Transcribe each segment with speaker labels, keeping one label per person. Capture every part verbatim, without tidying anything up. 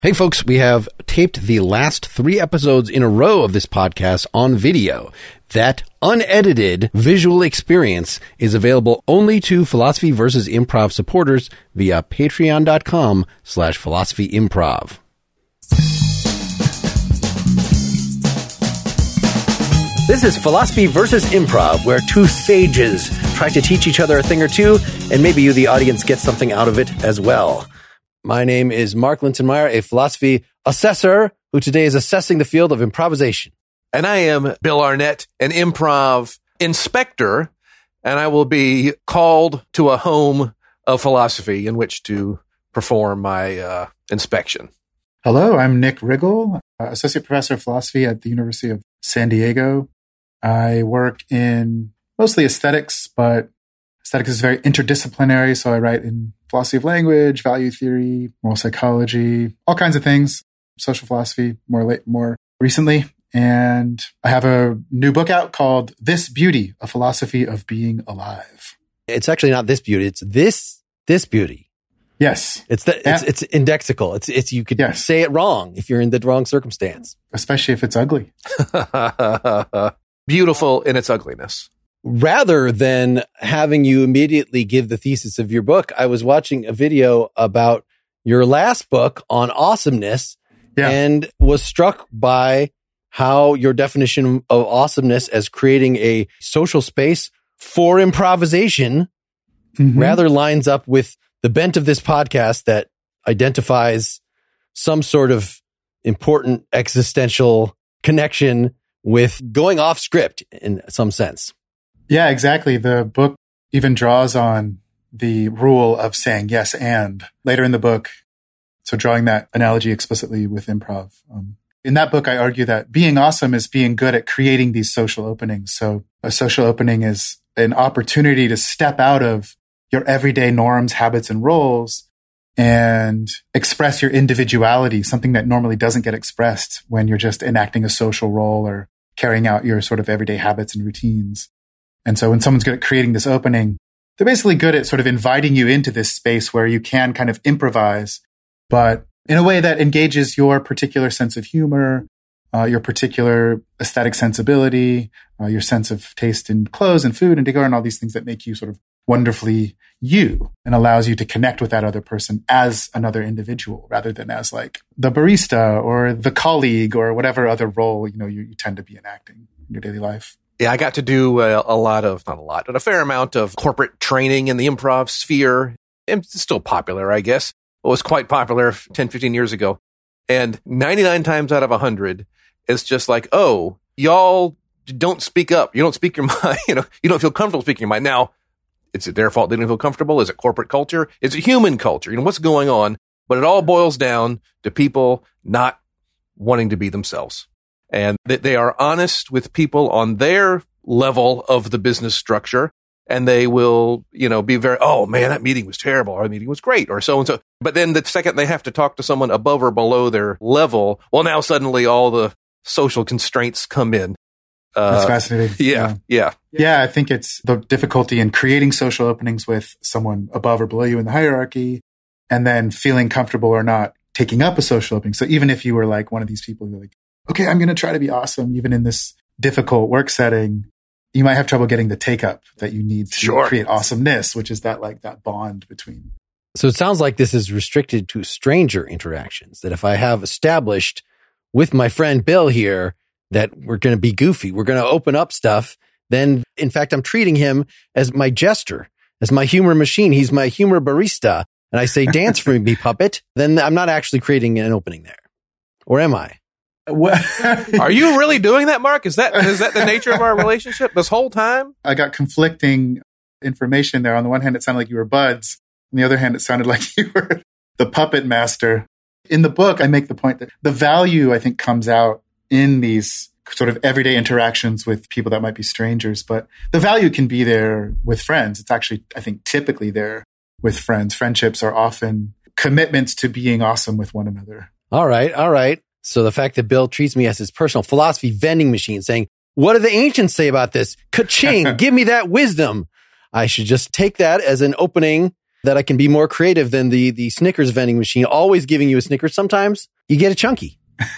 Speaker 1: Hey folks, we have taped the last three episodes in a row of this podcast on video. That unedited visual experience is available only to Philosophy versus. Improv supporters via patreon.com slash philosophyimprov. This is Philosophy versus. Improv, where two sages try to teach each other a thing or two, and maybe you, the audience, get something out of it as well. My name is Mark Lintonmeyer, a philosophy assessor who today is assessing the field of improvisation.
Speaker 2: And I am Bill Arnett, an improv inspector, and I will be called to a home of philosophy in which to perform my uh, inspection.
Speaker 3: Hello, I'm Nick Riggle, uh, associate professor of philosophy at the University of San Diego. I work in mostly aesthetics, but aesthetics is very interdisciplinary, so I write in philosophy of language, value theory, moral psychology, all kinds of things, social philosophy more late, more recently. And I have a new book out called This Beauty, A Philosophy of Being Alive.
Speaker 1: It's actually not this beauty, it's this this beauty.
Speaker 3: Yes.
Speaker 1: It's the it's, it's indexical. It's it's you could
Speaker 3: yes.
Speaker 1: say it wrong if you're in the wrong circumstance.
Speaker 3: Especially if it's ugly.
Speaker 2: Beautiful in its ugliness.
Speaker 1: Rather than having you immediately give the thesis of your book, I was watching a video about your last book on awesomeness
Speaker 3: yeah.
Speaker 1: and was struck by how your definition of awesomeness as creating a social space for improvisation mm-hmm. rather lines up with the bent of this podcast that identifies some sort of important existential connection with going off script in some sense.
Speaker 3: Yeah, exactly. The book even draws on the rule of saying yes and later in the book. So drawing that analogy explicitly with improv. Um, in that book, I argue that being awesome is being good at creating these social openings. So a social opening is an opportunity to step out of your everyday norms, habits, and roles and express your individuality, something that normally doesn't get expressed when you're just enacting a social role or carrying out your sort of everyday habits and routines. And so when someone's good at creating this opening, they're basically good at sort of inviting you into this space where you can kind of improvise, but in a way that engages your particular sense of humor, uh, your particular aesthetic sensibility, uh, your sense of taste in clothes and food and decor and all these things that make you sort of wonderfully you and allows you to connect with that other person as another individual rather than as like the barista or the colleague or whatever other role, you know, you, you tend to be enacting in your daily life.
Speaker 2: Yeah, I got to do a, a lot of, not a lot, but a fair amount of corporate training in the improv sphere. It's still popular, I guess. It was quite popular ten, fifteen years ago. And ninety-nine times out of one hundred, it's just like, oh, y'all don't speak up. You don't speak your mind. You know, you don't feel comfortable speaking your mind. Now, is it their fault they didn't feel comfortable? Is it corporate culture? Is it human culture? You know, what's going on? But it all boils down to people not wanting to be themselves. And that they are honest with people on their level of the business structure. And they will, you know, be very, oh man, that meeting was terrible. Or the meeting was great or so and so. But then the second they have to talk to someone above or below their level, well, now suddenly all the social constraints come in.
Speaker 3: Uh, That's fascinating.
Speaker 2: Yeah, yeah.
Speaker 3: Yeah, I think it's the difficulty in creating social openings with someone above or below you in the hierarchy and then feeling comfortable or not taking up a social opening. So even if you were like one of these people who are like, okay, I'm going to try to be awesome, even in this difficult work setting, you might have trouble getting the take up that you need to
Speaker 2: sure.
Speaker 3: create awesomeness, which is that like that bond between.
Speaker 1: So it sounds like this is restricted to stranger interactions, that if I have established with my friend Bill here that we're going to be goofy, we're going to open up stuff, then in fact, I'm treating him as my jester, as my humor machine. He's my humor barista. And I say, dance for me, puppet. Then I'm not actually creating an opening there. Or am I?
Speaker 2: Are you really doing that, Mark? Is that is that the nature of our relationship this whole time?
Speaker 3: I got conflicting information there. On the one hand, it sounded like you were buds. On the other hand, it sounded like you were the puppet master. In the book, I make the point that the value, I think, comes out in these sort of everyday interactions with people that might be strangers. But the value can be there with friends. It's actually, I think, typically there with friends. Friendships are often commitments to being awesome with one another.
Speaker 1: All right, all right. So the fact that Bill treats me as his personal philosophy vending machine saying, what do the ancients say about this? Ka-ching, give me that wisdom. I should just take that as an opening that I can be more creative than the the Snickers vending machine, always giving you a Snickers. Sometimes you get a chunky.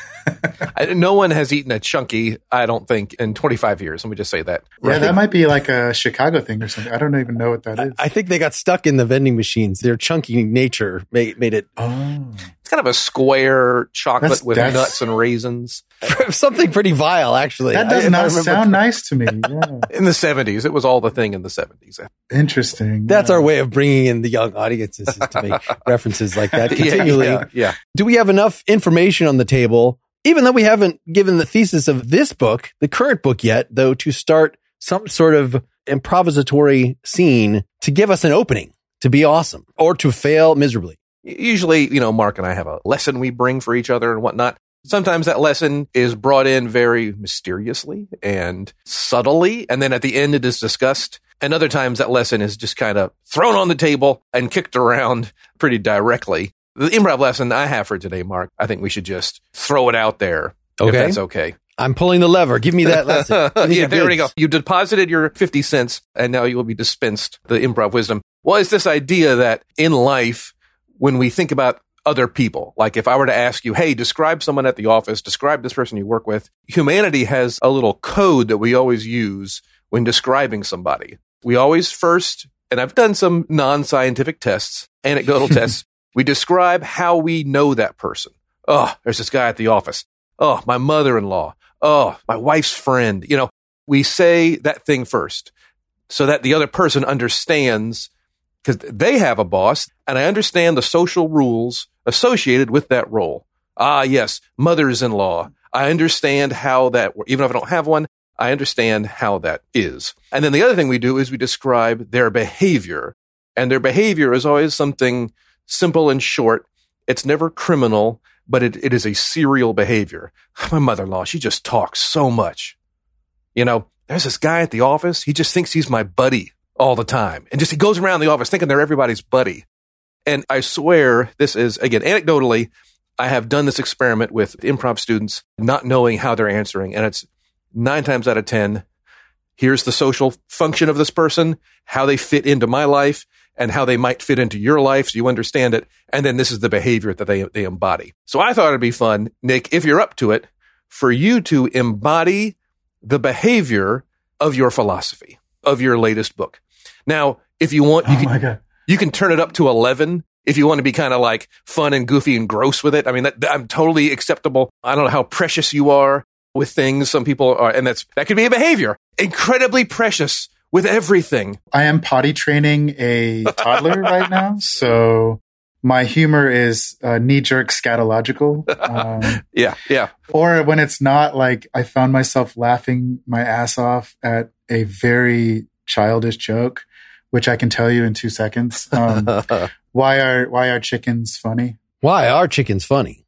Speaker 2: I, no one has eaten a chunky, I don't think, in twenty-five years. Let me just say that.
Speaker 3: Yeah,
Speaker 2: Right?
Speaker 3: that might be like a Chicago thing or something. I don't even know what that is.
Speaker 1: I think they got stuck in the vending machines. Their chunky nature made, made it
Speaker 3: Oh,
Speaker 2: It's kind of a square chocolate
Speaker 3: That's-
Speaker 2: with
Speaker 3: that's-
Speaker 2: nuts and raisins.
Speaker 1: something pretty vile, actually.
Speaker 3: that does
Speaker 1: I- if I
Speaker 3: not
Speaker 1: remember
Speaker 3: sound nice to me. Yeah.
Speaker 2: In the seventies. It was all the thing in the seventies.
Speaker 3: Interesting.
Speaker 1: That's
Speaker 3: yeah.
Speaker 1: our way of bringing in the young audiences, is to make references like that continually.
Speaker 2: Yeah, yeah, yeah.
Speaker 1: Do we have enough information on the table, even though we haven't given the thesis of this book, the current book yet, though, to start some sort of improvisatory scene to give us an opening to be awesome or to fail miserably?
Speaker 2: Usually, you know, Mark and I have a lesson we bring for each other and whatnot. Sometimes that lesson is brought in very mysteriously and subtly, and then at the end it is discussed. And other times that lesson is just kind of thrown on the table and kicked around pretty directly. The improv lesson I have for today, Mark, I think we should just throw it out there.
Speaker 1: Okay.
Speaker 2: If that's okay.
Speaker 1: I'm pulling the lever. Give me that lesson. Give me
Speaker 2: Yeah,
Speaker 1: the
Speaker 2: there we go.
Speaker 1: goods.
Speaker 2: You deposited your fifty cents and now you will be dispensed the improv wisdom. Well, it's this idea that in life, when we think about other people, like if I were to ask you, hey, describe someone at the office, describe this person you work with, humanity has a little code that we always use when describing somebody. We always first, and I've done some non-scientific tests, anecdotal tests, we describe how we know that person. Oh, there's this guy at the office. Oh, my mother-in-law. Oh, my wife's friend. You know, we say that thing first so that the other person understands, because they have a boss, and I understand the social rules associated with that role. Ah, yes, mothers-in-law. I understand how that, even if I don't have one, I understand how that is. And then the other thing we do is we describe their behavior. And their behavior is always something simple and short. It's never criminal, but it, it is a serial behavior. My mother-in-law, she just talks so much. You know, there's this guy at the office. He just thinks he's my buddy all the time. And just he goes around the office thinking they're everybody's buddy. And I swear this is, again, anecdotally, I have done this experiment with improv students not knowing how they're answering. And it's nine times out of ten, here's the social function of this person, how they fit into my life, and how they might fit into your life so you understand it. And then this is the behavior that they, they embody. So I thought it'd be fun, Nick, if you're up to it, for you to embody the behavior of your philosophy, of your latest book. Now, if you want, you
Speaker 3: Oh
Speaker 2: can,
Speaker 3: my God.
Speaker 2: you can turn it up to eleven if you want to be kind of like fun and goofy and gross with it. I mean, that, I'm totally acceptable. I don't know how precious you are with things. Some people are, and that's, that could be a behavior. Incredibly precious with everything.
Speaker 3: I am potty training a toddler right now, so my humor is uh, knee-jerk scatological. Um,
Speaker 2: Yeah, yeah.
Speaker 3: or when it's not, like I found myself laughing my ass off at a very childish joke, which I can tell you in two seconds. Um, why are why are chickens funny?
Speaker 1: Why are chickens funny?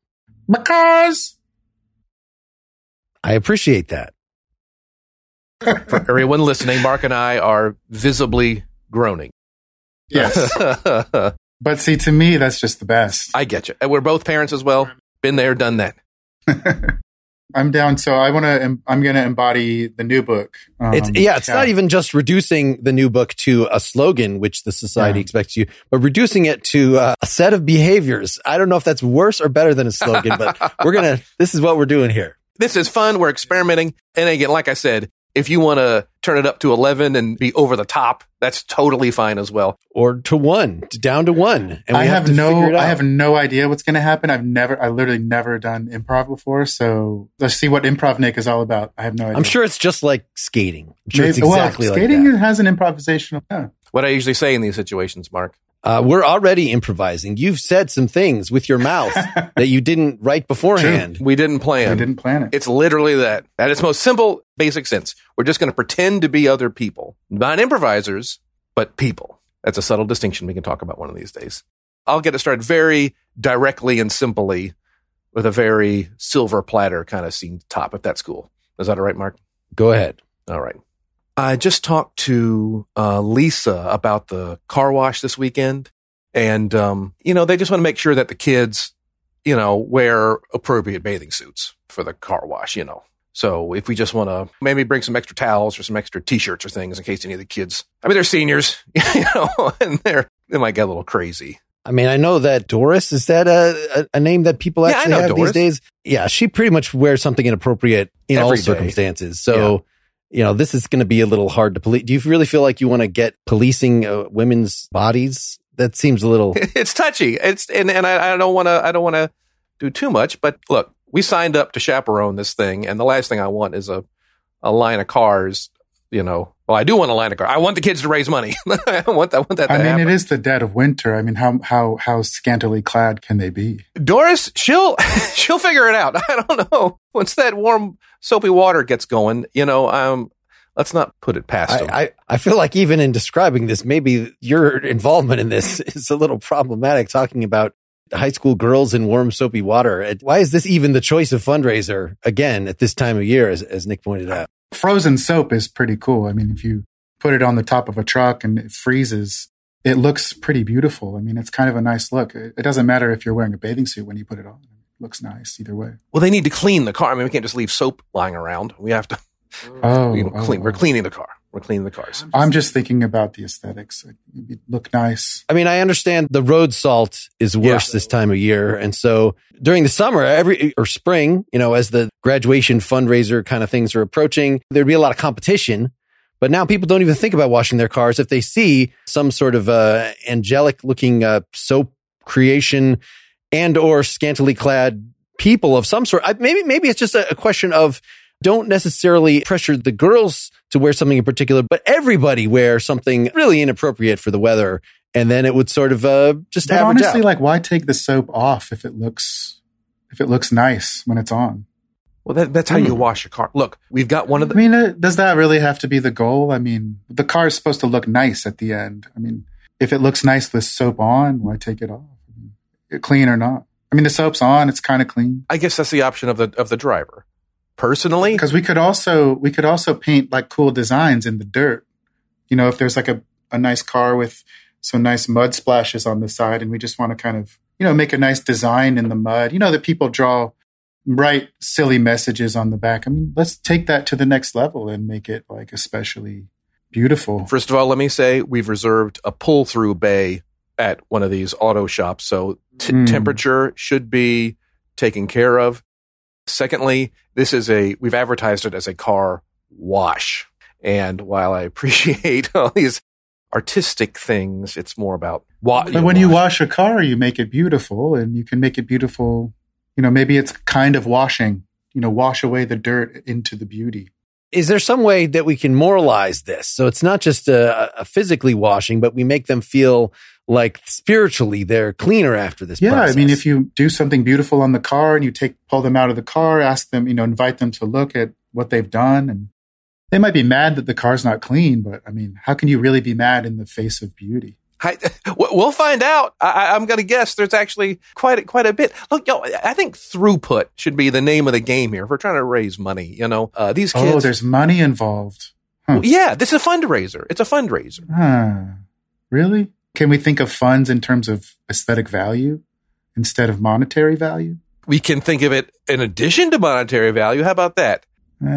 Speaker 3: Because
Speaker 1: I appreciate that.
Speaker 2: For everyone listening, Mark and I are visibly groaning.
Speaker 3: yes. But see, to me, that's just the best.
Speaker 2: I get you. And we're both parents as well. Been there, done that.
Speaker 3: I'm down. So I want to. I'm going to embody the new book. Um,
Speaker 1: It's yeah, it's not even just reducing the new book to a slogan, which the society
Speaker 3: Yeah.
Speaker 1: expects you, but reducing it to uh, a set of behaviors. I don't know if that's worse or better than a slogan, but we're gonna. This is what we're doing here.
Speaker 2: This is fun. We're experimenting. And again, like I said, if you want to turn it up to eleven and be over the top, that's totally fine as well.
Speaker 1: Or to one, to down to one. And we
Speaker 3: I have,
Speaker 1: to figure
Speaker 3: no.
Speaker 1: it out.
Speaker 3: I have no idea what's going to happen. I've never. I literally never done improv before. So let's see what Improv Nick is all about. I have no idea.
Speaker 1: I'm sure it's just like skating. I'm sure
Speaker 3: Maybe-
Speaker 1: it's exactly
Speaker 3: well,
Speaker 1: like
Speaker 3: skating
Speaker 1: that.
Speaker 3: has an improvisational. Yeah.
Speaker 2: What I usually say in these situations, Mark.
Speaker 1: Uh, we're already improvising. You've said some things with your mouth that you didn't write beforehand.
Speaker 2: We didn't plan.
Speaker 3: I didn't plan it.
Speaker 2: It's literally that. At its most simple, basic sense. We're just going to pretend to be other people. Not improvisers, but people. That's a subtle distinction we can talk about one of these days. I'll get it started very directly and simply with a very silver platter kind of scene top, if that's cool. Is that all right, Mark?
Speaker 1: Go ahead.
Speaker 2: All right. I just talked to uh, Lisa about the car wash this weekend. And, um, you know, they just want to make sure that the kids, you know, wear appropriate bathing suits for the car wash, you know. So if we just want to maybe bring some extra towels or some extra T-shirts or things in case any of the kids, I mean, they're seniors, you know, and they're, they might get a little crazy.
Speaker 1: I mean, I know that Doris, is that a, a name that people
Speaker 2: Yeah, I
Speaker 1: actually
Speaker 2: know
Speaker 1: have
Speaker 2: Doris.
Speaker 1: these days? Yeah, she pretty much wears something inappropriate in
Speaker 2: Every
Speaker 1: all
Speaker 2: day.
Speaker 1: circumstances. So, you know, this is going to be a little hard to police. Do you really feel like you want to get policing uh, women's bodies? That seems a little...
Speaker 2: It's touchy. It's and, and I, I don't want to I don't want to do too much, but look, we signed up to chaperone this thing, and the last thing I want is a, a line of cars, you know. Well, I do want a line of cars. I want the kids to raise money. I want, I want that to
Speaker 3: I mean,
Speaker 2: happen.
Speaker 3: it is the dead of winter. I mean, how how how scantily clad can they be?
Speaker 2: Doris, she'll she'll figure it out. I don't know. Once that warm, soapy water gets going, you know, um, let's not put it past them.
Speaker 1: I, I, I feel like even in describing this, maybe your involvement in this is a little problematic, talking about high school girls in warm, soapy water. Why is this even the choice of fundraiser, again, at this time of year, as, as Nick pointed out?
Speaker 3: Frozen soap is pretty cool. I mean, if you put it on the top of a truck and it freezes, it looks pretty beautiful. I mean, it's kind of a nice look. It, it doesn't matter if you're wearing a bathing suit when you put it on. It looks nice either way.
Speaker 2: Well, they need to clean the car. I mean, we can't just leave soap lying around. We have to
Speaker 3: Oh,
Speaker 2: you know, clean.
Speaker 3: oh,
Speaker 2: We're
Speaker 3: oh.
Speaker 2: cleaning the car. We're cleaning the cars.
Speaker 3: I'm just thinking about the aesthetics. It look nice.
Speaker 1: I mean, I understand the road salt is worse
Speaker 2: Yeah.
Speaker 1: this time of year. And so during the summer, every or spring, you know, as the graduation fundraiser kind of things are approaching, there'd be a lot of competition. But now people don't even think about washing their cars if they see some sort of uh, angelic looking uh, soap creation and or scantily clad people of some sort. I, maybe, maybe it's just a, a question of don't necessarily pressure the girls to wear something in particular, but everybody wear something really inappropriate for the weather. And then it would sort of uh, just
Speaker 3: But
Speaker 1: average
Speaker 3: honestly,
Speaker 1: out.
Speaker 3: like, why take the soap off if it looks if it looks nice when it's on?
Speaker 2: Well, that, that's how you wash your car. Look, we've got one of
Speaker 3: I
Speaker 2: the.
Speaker 3: mean, uh, does that really have to be the goal? I mean, the car is supposed to look nice at the end. I mean, if it looks nice with soap on, why take it off? I mean, clean or not? I mean, the soap's on; it's kind of clean.
Speaker 2: I guess that's the option of the of the driver. Personally,
Speaker 3: Because we could also we could also paint like cool designs in the dirt. You know, if there's like a, a nice car with some nice mud splashes on the side, and we just want to kind of, you know, make a nice design in the mud. You know, that people draw write silly messages on the back. I mean, let's take that to the next level and make it like especially beautiful.
Speaker 2: first of all, let me say we've reserved a pull through bay at one of these auto shops, so t-
Speaker 3: Mm.
Speaker 2: temperature should be taken care of. Secondly, this is a we've advertised it as a car wash, and while I appreciate all these artistic things, it's more about wa-
Speaker 3: But when you wash a car, you make it beautiful, and you can make it beautiful. You know, maybe it's kind of washing, you know, wash away the dirt into the beauty.
Speaker 1: Is there some way that we can moralize this? So it's not just a, a physically washing, but we make them feel like spiritually they're cleaner after this
Speaker 3: Yeah.
Speaker 1: process.
Speaker 3: I mean, if you do something beautiful on the car and you take, pull them out of the car, ask them, you know, invite them to look at what they've done. And they might be mad that the car's not clean, but I mean, how can you really be mad in the face of beauty?
Speaker 2: I, we'll find out. I, I'm going to guess there's actually quite a, quite a bit. Look, yo, I think throughput should be the name of the game here. If we're trying to raise money, you know, uh, these kids.
Speaker 3: Oh, there's money involved. Huh.
Speaker 2: Well, yeah, this is a fundraiser. It's a fundraiser.
Speaker 3: Huh. Really? Can we think of funds in terms of aesthetic value instead of monetary value?
Speaker 2: We can think of it in addition to monetary value. How about that?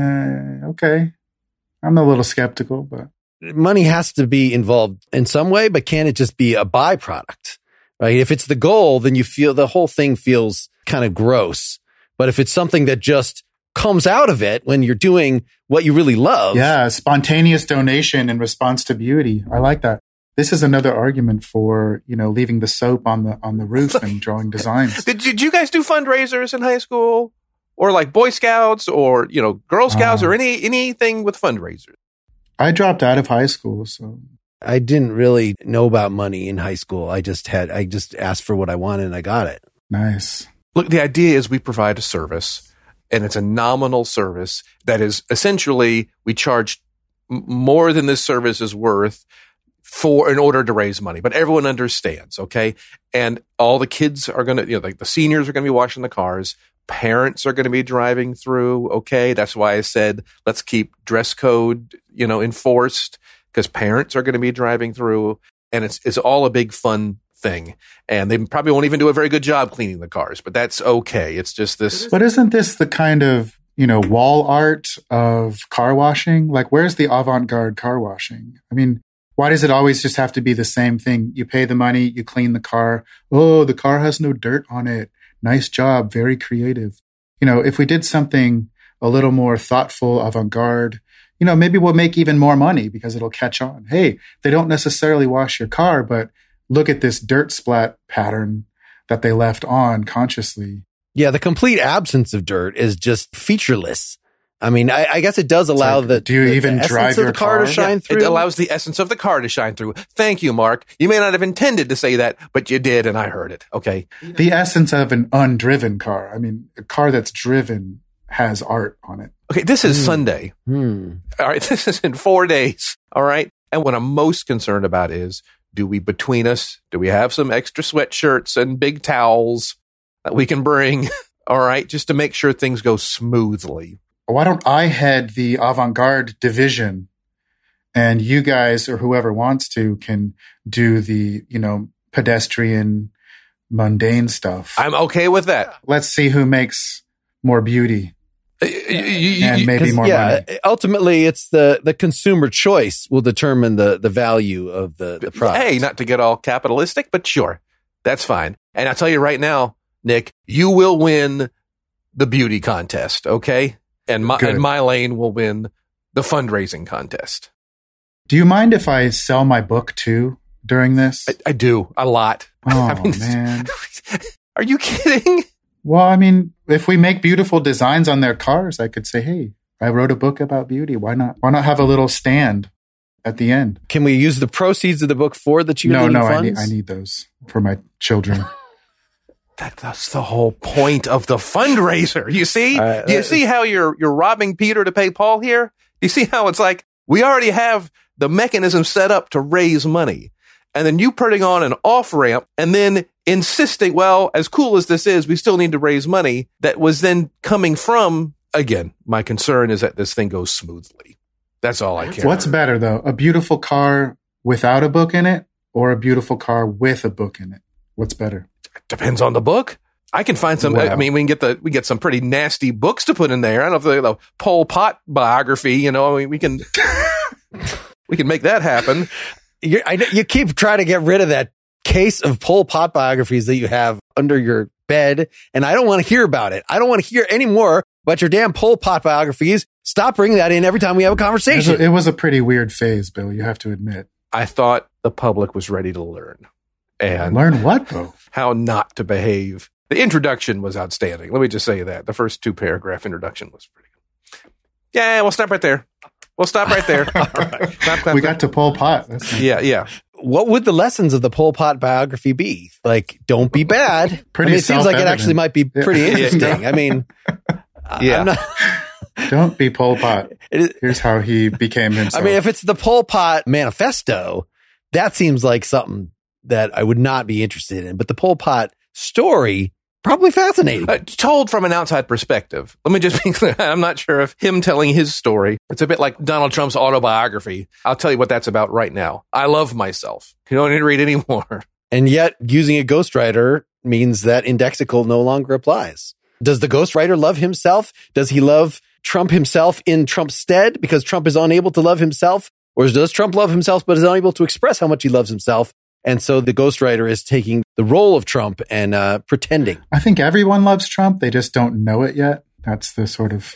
Speaker 3: Uh, okay. I'm a little skeptical, but
Speaker 1: money has to be involved in some way, but can it just be a byproduct, right? If it's the goal, then you feel the whole thing feels kind of gross. But if it's something that just comes out of it when you're doing what you really love.
Speaker 3: yeah, spontaneous donation in response to beauty. I like that. This is another argument for, you know, leaving the soap on the on the roof and drawing designs.
Speaker 2: Did, did you guys do fundraisers in high school, or like Boy Scouts, or you know, Girl Scouts,
Speaker 3: Uh,
Speaker 2: or any anything with fundraisers?
Speaker 3: I dropped out of high school, so
Speaker 1: I didn't really know about money in high school. I just had, I just asked for what I wanted and I got it.
Speaker 3: nice.
Speaker 2: Look, the idea is we provide a service, and it's a nominal service that is essentially we charge m- more than this service is worth for in order to raise money. But everyone understands, okay? And all the kids are going to, you know, like the seniors are going to be washing the cars. Parents are going to be driving through, okay? That's why I said let's keep dress code, you know, enforced, because parents are going to be driving through, and it's it's all a big fun thing. And they probably won't even do a very good job cleaning the cars, but that's okay. It's just this.
Speaker 3: But isn't this the kind of, you know, wall art of car washing. Like, where's the avant-garde car washing? I mean, why does it always just have to be the same thing? You pay the money, you clean the car. Oh, the car has no dirt on it. Nice job. Very creative. You know, if we did something a little more thoughtful, avant-garde, you know, maybe we'll make even more money because it'll catch on. Hey, they don't necessarily wash your car, but look at this dirt splat pattern that they left on consciously.
Speaker 1: Yeah, the complete absence of dirt is just featureless. I mean, I, I guess it does allow
Speaker 3: like,
Speaker 1: the,
Speaker 3: do you
Speaker 1: the,
Speaker 3: even
Speaker 1: the
Speaker 3: drive
Speaker 1: essence of
Speaker 3: your
Speaker 1: the car,
Speaker 3: car
Speaker 1: to shine
Speaker 2: Yeah,
Speaker 1: through.
Speaker 2: it allows the essence of the car to shine through. Thank you, Mark. You may not have intended to say that, but you did, and I heard it. Okay.
Speaker 3: The essence of an undriven car. I mean, a car that's driven has art on it.
Speaker 2: Okay, this is
Speaker 1: Hmm.
Speaker 2: Sunday.
Speaker 1: Hmm.
Speaker 2: All right, this is in four days. All right. And what I'm most concerned about is, do we, between us, do we have some extra sweatshirts and big towels that we can bring? All right, just to make sure things go smoothly.
Speaker 3: Why don't I head the avant-garde division and you guys or whoever wants to can do the, you know, pedestrian, mundane stuff.
Speaker 2: I'm okay with that.
Speaker 3: Let's see who makes more beauty
Speaker 2: Uh, you- you-
Speaker 3: and
Speaker 2: you-
Speaker 3: maybe
Speaker 1: 'Cause,
Speaker 3: more
Speaker 1: yeah,
Speaker 3: money.
Speaker 1: ultimately, it's the, the consumer choice will determine the, the value of the, the product.
Speaker 2: Hey, not to get all capitalistic, but sure, that's fine. And I'll tell you right now, Nick, you will win the beauty contest, okay? And my,
Speaker 3: Good.
Speaker 2: and my lane will win the fundraising contest.
Speaker 3: Do you mind if I sell my book too during this?
Speaker 2: I, I do a lot.
Speaker 3: Oh,
Speaker 2: I mean,
Speaker 3: man.
Speaker 2: Are you kidding?
Speaker 3: Well, I mean, if we make beautiful designs on their cars, I could say, hey, I wrote a book about beauty. Why not? Why not have a little stand at the end?
Speaker 1: Can we use the proceeds of the book for the cheerleading
Speaker 3: No, no, I
Speaker 1: funds?
Speaker 3: need, I need those for my children.
Speaker 2: That, that's the whole point of the fundraiser. You see?
Speaker 1: Uh,
Speaker 2: Do you see how you're you're robbing Peter to pay Paul here? Do you see how it's like we already have the mechanism set up to raise money, and then you putting on an off ramp and then insisting, well, as cool as this is, we still need to raise money. That was then coming from, again, my concern is that this thing goes smoothly. That's all I care.
Speaker 3: What's better, though? A beautiful car without a book in it or a beautiful car with a book in it? What's better?
Speaker 2: Depends on the book. I can find some.
Speaker 3: Wow.
Speaker 2: I mean, we can get the we get some pretty nasty books to put in there. I don't know if the, the Pol Pot biography. You know, I mean, we can we can make that happen.
Speaker 1: You're, I, you keep trying to get rid of that case of Pol Pot biographies that you have under your bed, and I don't want to hear about it. I don't want to hear any more about your damn Pol Pot biographies. Stop bringing that in every time we have a
Speaker 3: It was
Speaker 1: conversation.
Speaker 3: a, it was a pretty weird phase, Bill, you have to admit.
Speaker 2: I thought the public was ready to learn and
Speaker 3: Learn what, though?
Speaker 2: how not to behave. The introduction was outstanding. Let me just say that the first two paragraph introduction was pretty good. Yeah, we'll stop right there. We'll stop right there.
Speaker 1: right.
Speaker 2: Stop, stop,
Speaker 3: We
Speaker 2: stop.
Speaker 3: got to Pol Pot. That's nice.
Speaker 2: Yeah, yeah.
Speaker 1: What would the lessons of the Pol Pot biography be? Like, don't be bad.
Speaker 3: Pretty
Speaker 1: I mean, it seems like it
Speaker 3: self-evident.
Speaker 1: actually might be pretty
Speaker 3: Yeah.
Speaker 1: interesting. I mean,
Speaker 2: Yeah.
Speaker 1: I'm not,
Speaker 3: Don't be Pol Pot.
Speaker 1: it is,
Speaker 3: Here's how he became himself.
Speaker 1: I mean, if it's the Pol Pot manifesto, that seems like something that I would not be interested in. But the Pol Pot story, probably fascinating.
Speaker 2: Uh, told from an outside perspective. Let me just be clear. I'm not sure if him telling his story, it's a bit like Donald Trump's autobiography. I'll tell you what that's about right now. I love myself. You don't need to read anymore.
Speaker 1: And yet, using a ghostwriter means that indexical no longer applies. Does the ghostwriter love himself? Does he love Trump himself in Trump's stead because Trump is unable to love himself? Or does Trump love himself but is unable to express how much he loves himself? And so the ghostwriter is taking the role of Trump and uh, pretending.
Speaker 3: I think everyone loves Trump. They just don't know it yet. That's the sort of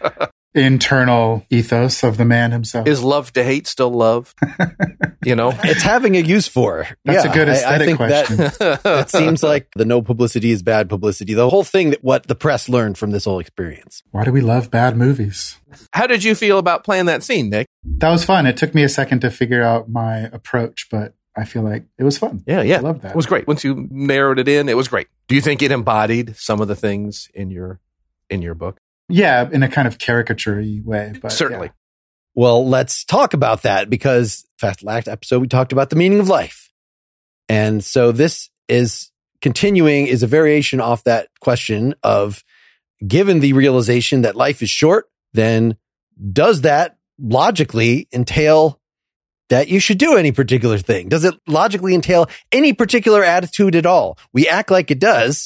Speaker 3: internal ethos of the man himself.
Speaker 2: Is love to hate still love? You know?
Speaker 1: It's having a use for.
Speaker 3: That's
Speaker 1: Yeah,
Speaker 3: a good
Speaker 1: I- I
Speaker 3: aesthetic
Speaker 1: think
Speaker 3: question.
Speaker 1: That, it seems like the no publicity is bad publicity. The whole thing that what the press learned from this whole experience.
Speaker 3: Why do we love bad movies?
Speaker 2: How did you feel about playing that scene, Nick?
Speaker 3: That was fun. It took me a second to figure out my approach, but I feel like it was fun.
Speaker 2: Yeah, yeah.
Speaker 3: I love that.
Speaker 2: It was great. Once you narrowed it in, it was great. Do you think it embodied some of the things in your in your book?
Speaker 3: Yeah, in a kind of caricature-y way. But
Speaker 2: Certainly.
Speaker 3: yeah.
Speaker 1: Well, let's talk about that because last last episode we talked about the meaning of life. And so this is continuing is a variation off that question of given the realization that life is short, then does that logically entail that you should do any particular thing? Does it logically entail any particular attitude at all? We act like it does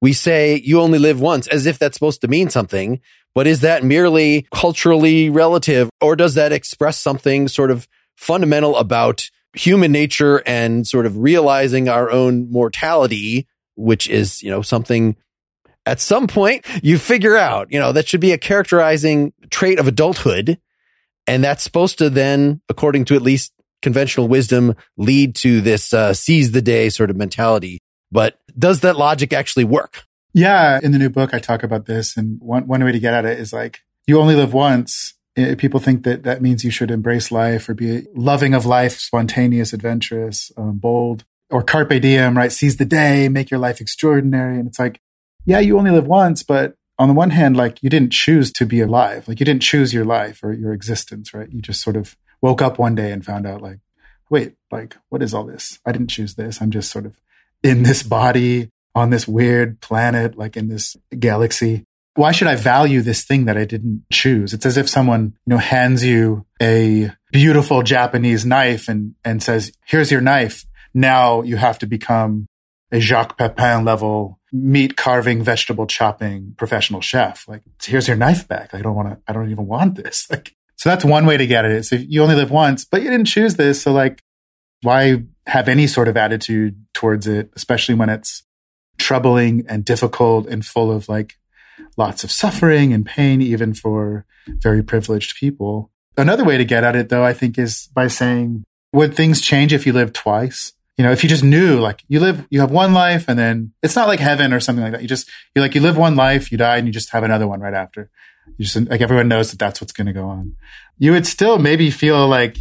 Speaker 1: we say you only live once as if that's supposed to mean something. But is that merely culturally relative, or does that express something sort of fundamental about human nature and sort of realizing our own mortality, which is, you know, something at some point you figure out, you know, that should be a characterizing trait of adulthood. And that's supposed to then, according to at least conventional wisdom, lead to this uh, seize the day sort of mentality. But does that logic actually work?
Speaker 3: Yeah. In the new book, I talk about this. And one, one way to get at it is like, you only live once. People think that that means you should embrace life or be loving of life, spontaneous, adventurous, um, bold, or carpe diem, right? Seize the day, make your life extraordinary. And it's like, yeah, you only live once, but on the one hand, like you didn't choose to be alive. Like you didn't choose your life or your existence, right? You just sort of woke up one day and found out like, wait, like, what is all this? I didn't choose this. I'm just sort of in this body on this weird planet, like in this galaxy. Why should I value this thing that I didn't choose? It's as if someone, you know, hands you a beautiful Japanese knife and, and says, here's your knife. Now you have to become a Jacques Pepin level meat carving, vegetable chopping professional chef. Like, here's your knife back. I don't want to, I don't even want this. Like, so that's one way to get at it. So you only live once, but you didn't choose this. So like, why have any sort of attitude towards it, especially when it's troubling and difficult and full of like lots of suffering and pain, even for very privileged people. Another way to get at it, though, I think, is by saying, would things change if you lived twice? You know, if you just knew, like, you live, you have one life, and then it's not like heaven or something like that. You just, you like, you live one life, you die, and you just have another one right after. You just, like, everyone knows that that's what's going to go on. You would still maybe feel like,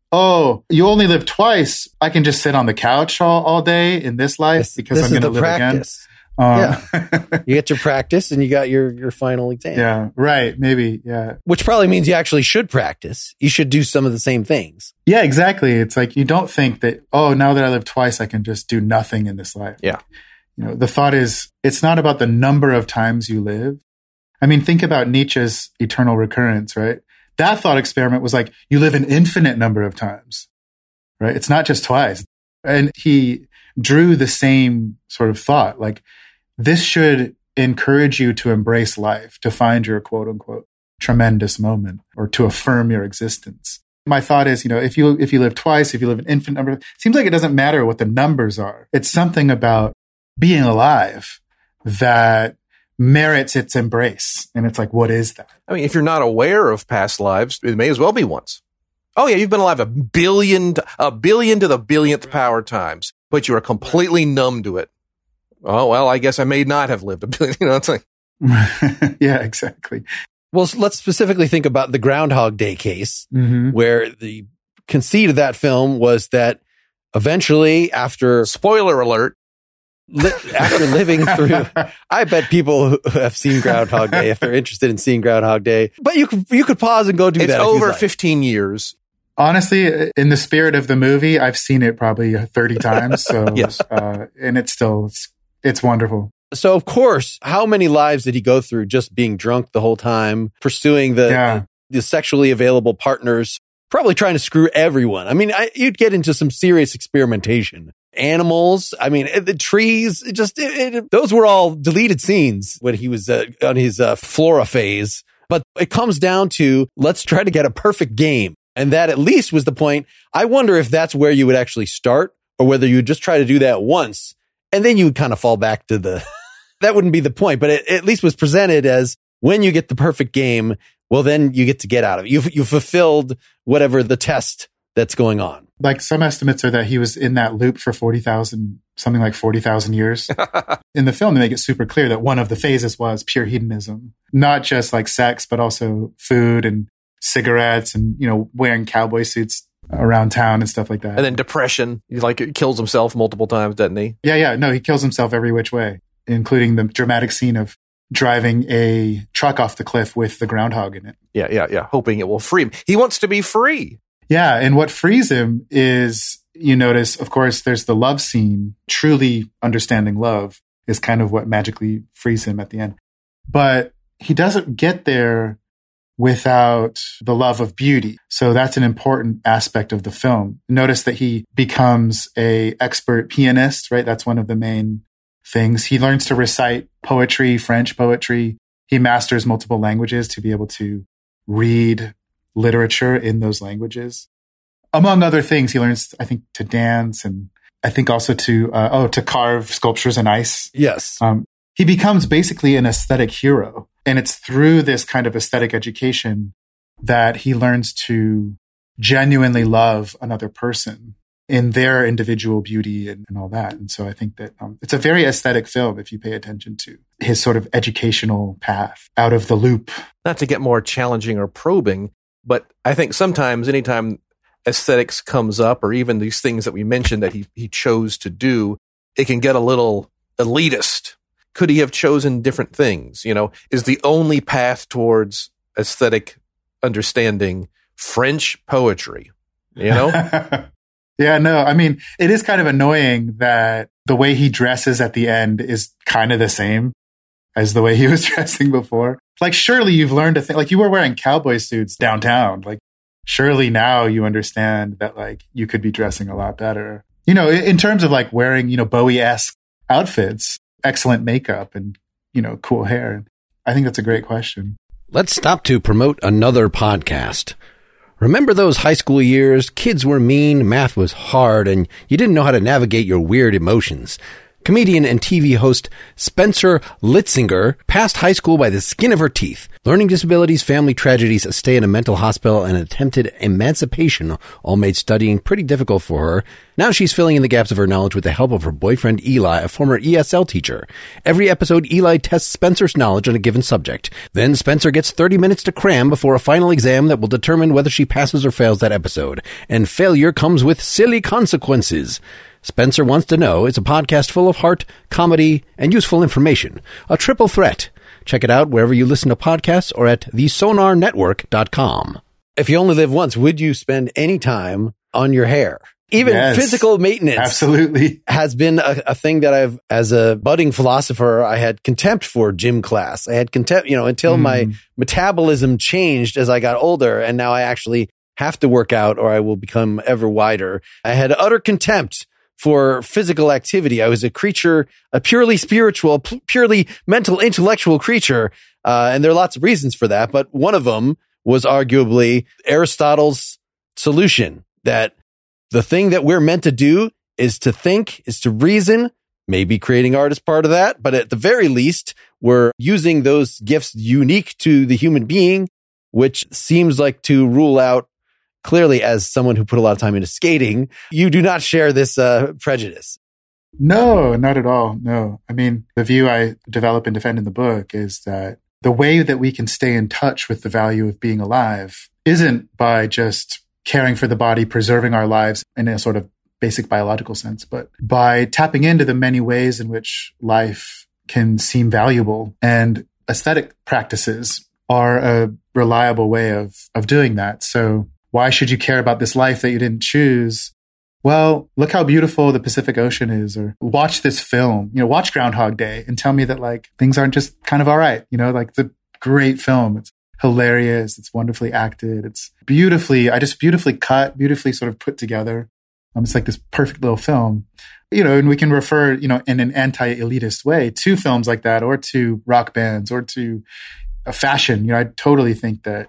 Speaker 3: oh, you only live twice. I can just sit on the couch all, all day in this life
Speaker 1: this,
Speaker 3: because
Speaker 1: this
Speaker 3: I'm going to live
Speaker 1: practice.
Speaker 3: again. Um,
Speaker 1: yeah. You get your practice and you got your, your final exam.
Speaker 3: Yeah, right. Maybe. Yeah.
Speaker 1: Which probably means you actually should practice. You should do some of the same things.
Speaker 3: Yeah, exactly. It's like you don't think that, oh, now that I live twice, I can just do nothing in this life.
Speaker 2: Yeah.
Speaker 3: You know, the thought is, it's not about the number of times you live. I mean, think about Nietzsche's eternal recurrence, right? That thought experiment was like, you live an infinite number of times, right? It's not just twice. And he drew the same sort of thought, like, this should encourage you to embrace life, to find your quote unquote tremendous moment, or to affirm your existence. My thought is, you know, if you, if you live twice, if you live an infinite number, it seems like it doesn't matter what the numbers are. It's something about being alive that merits its embrace. And it's like, what is that?
Speaker 2: I mean, if you're not aware of past lives, it may as well be once. Oh yeah, you've been alive a billion, a billion to the billionth power times, but you are completely numb to it. Oh, well, I guess I may not have lived a billion. You know, it's like,
Speaker 3: yeah, exactly.
Speaker 1: Well, let's specifically think about the Groundhog Day case,
Speaker 3: Mm-hmm.
Speaker 1: where the conceit of that film was that eventually, after
Speaker 2: spoiler alert,
Speaker 1: li- after living through, I bet people who have seen Groundhog Day, if they're interested in seeing Groundhog Day, but you could you could pause and go do
Speaker 2: it's
Speaker 1: that.
Speaker 2: It's over
Speaker 1: like.
Speaker 2: fifteen years.
Speaker 3: Honestly, in the spirit of the movie, I've seen it probably thirty times. So,
Speaker 2: yes.
Speaker 3: uh, and it's still, it's, it's wonderful.
Speaker 1: So, of course, how many lives did he go through just being drunk the whole time, pursuing the,
Speaker 3: Yeah.
Speaker 1: the, the sexually available partners, probably trying to screw everyone? I mean, I, you'd get into some serious experimentation. Animals, I mean, the trees, it just, it, it, those were all deleted scenes when he was uh, on his uh, flora phase. But it comes down to, let's try to get a perfect game. And that at least was the point. I wonder if that's where you would actually start, or whether you would just try to do that once and then you would kind of fall back to the, that wouldn't be the point, but it at least was presented as, when you get the perfect game, well, then you get to get out of it. You've, you've fulfilled whatever the test that's going on.
Speaker 3: Like, some estimates are that he was in that loop for forty thousand, something like forty thousand years. In the film, they make it super clear that one of the phases was pure hedonism, not just like sex, but also food and cigarettes and, you know, wearing cowboy suits around town and stuff like that.
Speaker 2: And then depression. He like kills himself multiple times, doesn't he?
Speaker 3: Yeah, yeah. No, he kills himself every which way, including the dramatic scene of driving a truck off the cliff with the groundhog in it.
Speaker 2: Yeah, yeah, yeah. Hoping it will free him. He wants to be free.
Speaker 3: Yeah. And what frees him is, you notice, of course, there's the love scene. Truly understanding love is kind of what magically frees him at the end. But he doesn't get there without the love of beauty. So that's an important aspect of the film. Notice that he becomes a expert pianist, right? That's one of the main things. He learns to recite poetry, French poetry. He masters multiple languages to be able to read literature in those languages. Among other things, he learns, I think, to dance and I think also to, uh, oh, to carve sculptures in ice.
Speaker 1: Yes.
Speaker 3: Um, he becomes basically an aesthetic hero. And it's through this kind of aesthetic education that he learns to genuinely love another person in their individual beauty and, and all that. And so I think that um, it's a very aesthetic film if you pay attention to his sort of educational path out of the loop.
Speaker 2: Not to get more challenging or probing, but I think sometimes anytime aesthetics comes up, or even these things that we mentioned that he, he chose to do, it can get a little elitist. Could he have chosen different things? You know, is the only path towards aesthetic understanding French poetry? You know?
Speaker 3: Yeah, no, I mean, it is kind of annoying that the way he dresses at the end is kind of the same as the way he was dressing before. Like, surely you've learned a thing. Like, you were wearing cowboy suits downtown. Like, surely now you understand that, like, you could be dressing a lot better. You know, in terms of, like, wearing, you know, Bowie-esque outfits, excellent makeup and, you know, cool hair. I think that's a great question.
Speaker 1: Let's stop to promote another podcast. Remember those high school years? Kids were mean, math was hard, and you didn't know how to navigate your weird emotions. Comedian and T V host Spencer Litzinger passed high school by the skin of her teeth. Learning disabilities, family tragedies, a stay in a mental hospital, and attempted emancipation all made studying pretty difficult for her. Now she's filling in the gaps of her knowledge with the help of her boyfriend Eli, a former E S L teacher. Every episode, Eli tests Spencer's knowledge on a given subject. Then Spencer gets thirty minutes to cram before a final exam that will determine whether she passes or fails that episode. And failure comes with silly consequences. Spencer Wants to Know is a podcast full of heart, comedy, and useful information. A triple threat. Check it out wherever you listen to podcasts or at the sonar network dot com. If you only live once, would you spend any time on your hair? Even yes, physical maintenance
Speaker 3: absolutely
Speaker 1: has been a, a thing that I've, as a budding philosopher, I had contempt for gym class. I had contempt, you know, until mm. my metabolism changed as I got older. And now I actually have to work out or I will become ever wider. I had utter contempt for physical activity. I was a creature, a purely spiritual, p- purely mental, intellectual creature. Uh, and there are lots of reasons for that. But one of them was arguably Aristotle's solution that the thing that we're meant to do is to think, is to reason, maybe creating art is part of that. But at the very least, we're using those gifts unique to the human being, which seems like to rule out clearly, as someone who put a lot of time into skating, you do not share this uh, prejudice.
Speaker 3: No, not at all. No. I mean, the view I develop and defend in the book is that the way that we can stay in touch with the value of being alive isn't by just caring for the body, preserving our lives in a sort of basic biological sense, but by tapping into the many ways in which life can seem valuable. And aesthetic practices are a reliable way of, of doing that. So why should you care about this life that you didn't choose? Well, look how beautiful the Pacific Ocean is, or watch this film, you know, watch Groundhog Day and tell me that like things aren't just kind of all right. You know, like the great film. It's hilarious. It's wonderfully acted. It's beautifully, I just beautifully cut, beautifully sort of put together. Um, it's like this perfect little film, you know, and we can refer, you know, in an anti-elitist way to films like that, or to rock bands, or to a fashion. You know, I totally think that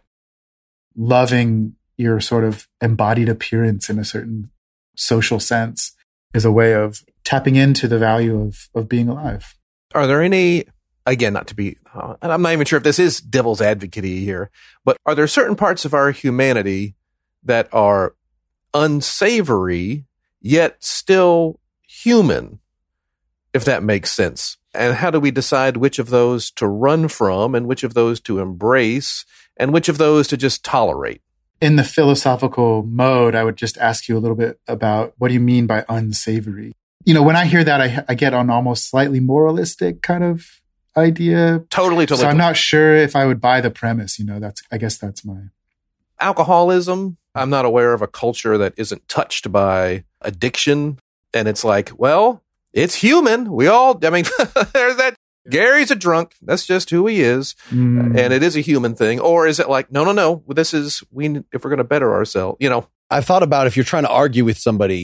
Speaker 3: loving your sort of embodied appearance in a certain social sense is a way of tapping into the value of, of being alive.
Speaker 2: Are there any, again, not to be, uh, and I'm not even sure if this is devil's advocate here, but are there certain parts of our humanity that are unsavory, yet still human, if that makes sense? And how do we decide which of those to run from and which of those to embrace and which of those to just tolerate?
Speaker 3: In the philosophical mode, I would just ask you a little bit about what do you mean by unsavory? You know, when I hear that, I, I get on almost slightly moralistic kind of idea.
Speaker 2: Totally, totally.
Speaker 3: So I'm not sure if I would buy the premise. You know, that's, I guess that's my...
Speaker 2: Alcoholism. I'm not aware of a culture that isn't touched by addiction. And it's like, well, it's human. We all, I mean, there's that. Gary's a drunk. That's just who he is. Mm. And it is a human thing. Or is it like, no, no, no, this is, we, if we're going to better ourselves, you know?
Speaker 1: I've thought about if you're trying to argue with somebody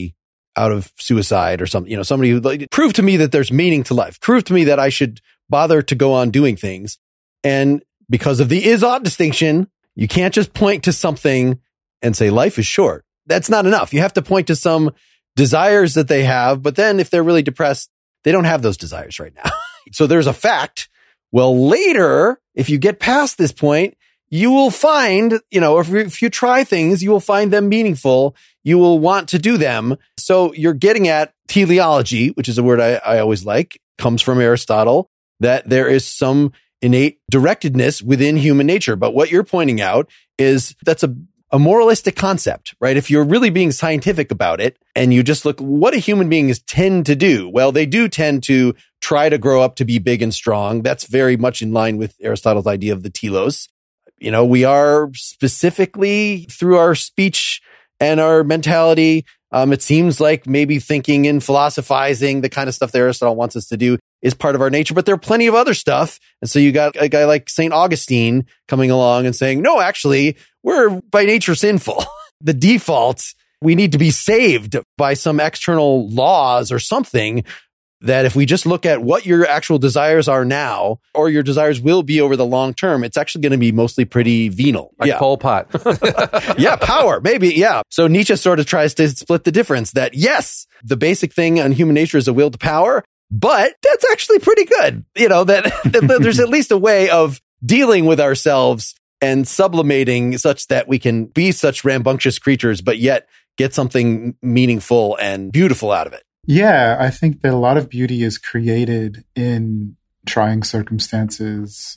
Speaker 1: out of suicide or something, you know, somebody who like, prove to me that there's meaning to life, prove to me that I should bother to go on doing things. And because of the is-ought distinction, you can't just point to something and say life is short. That's not enough. You have to point to some desires that they have, but then if they're really depressed, they don't have those desires right now. So there's a fact. Well, later, if you get past this point, you will find, you know, if, if you try things, you will find them meaningful. You will want to do them. So you're getting at teleology, which is a word I, I always like, comes from Aristotle, that there is some innate directedness within human nature. But what you're pointing out is that's a, a moralistic concept, right? If you're really being scientific about it and you just look, what do human beings tend to do? Well, they do tend to try to grow up to be big and strong. That's very much in line with Aristotle's idea of the telos. You know, we are specifically through our speech and our mentality. Um, it seems like maybe thinking and philosophizing, the kind of stuff that Aristotle wants us to do, is part of our nature, but there are plenty of other stuff. And so you got a guy like Saint Augustine coming along and saying, no, actually, we're by nature sinful. The default, we need to be saved by some external laws or something. That if we just look at what your actual desires are now, or your desires will be over the long term, it's actually going to be mostly pretty venal.
Speaker 2: Like
Speaker 1: yeah.
Speaker 2: Pol Pot.
Speaker 1: Yeah, power, maybe, yeah. So Nietzsche sort of tries to split the difference that, yes, the basic thing in human nature is a will to power, but that's actually pretty good. You know, that, that there's at least a way of dealing with ourselves and sublimating such that we can be such rambunctious creatures, but yet get something meaningful and beautiful out of it.
Speaker 3: Yeah, I think that a lot of beauty is created in trying circumstances,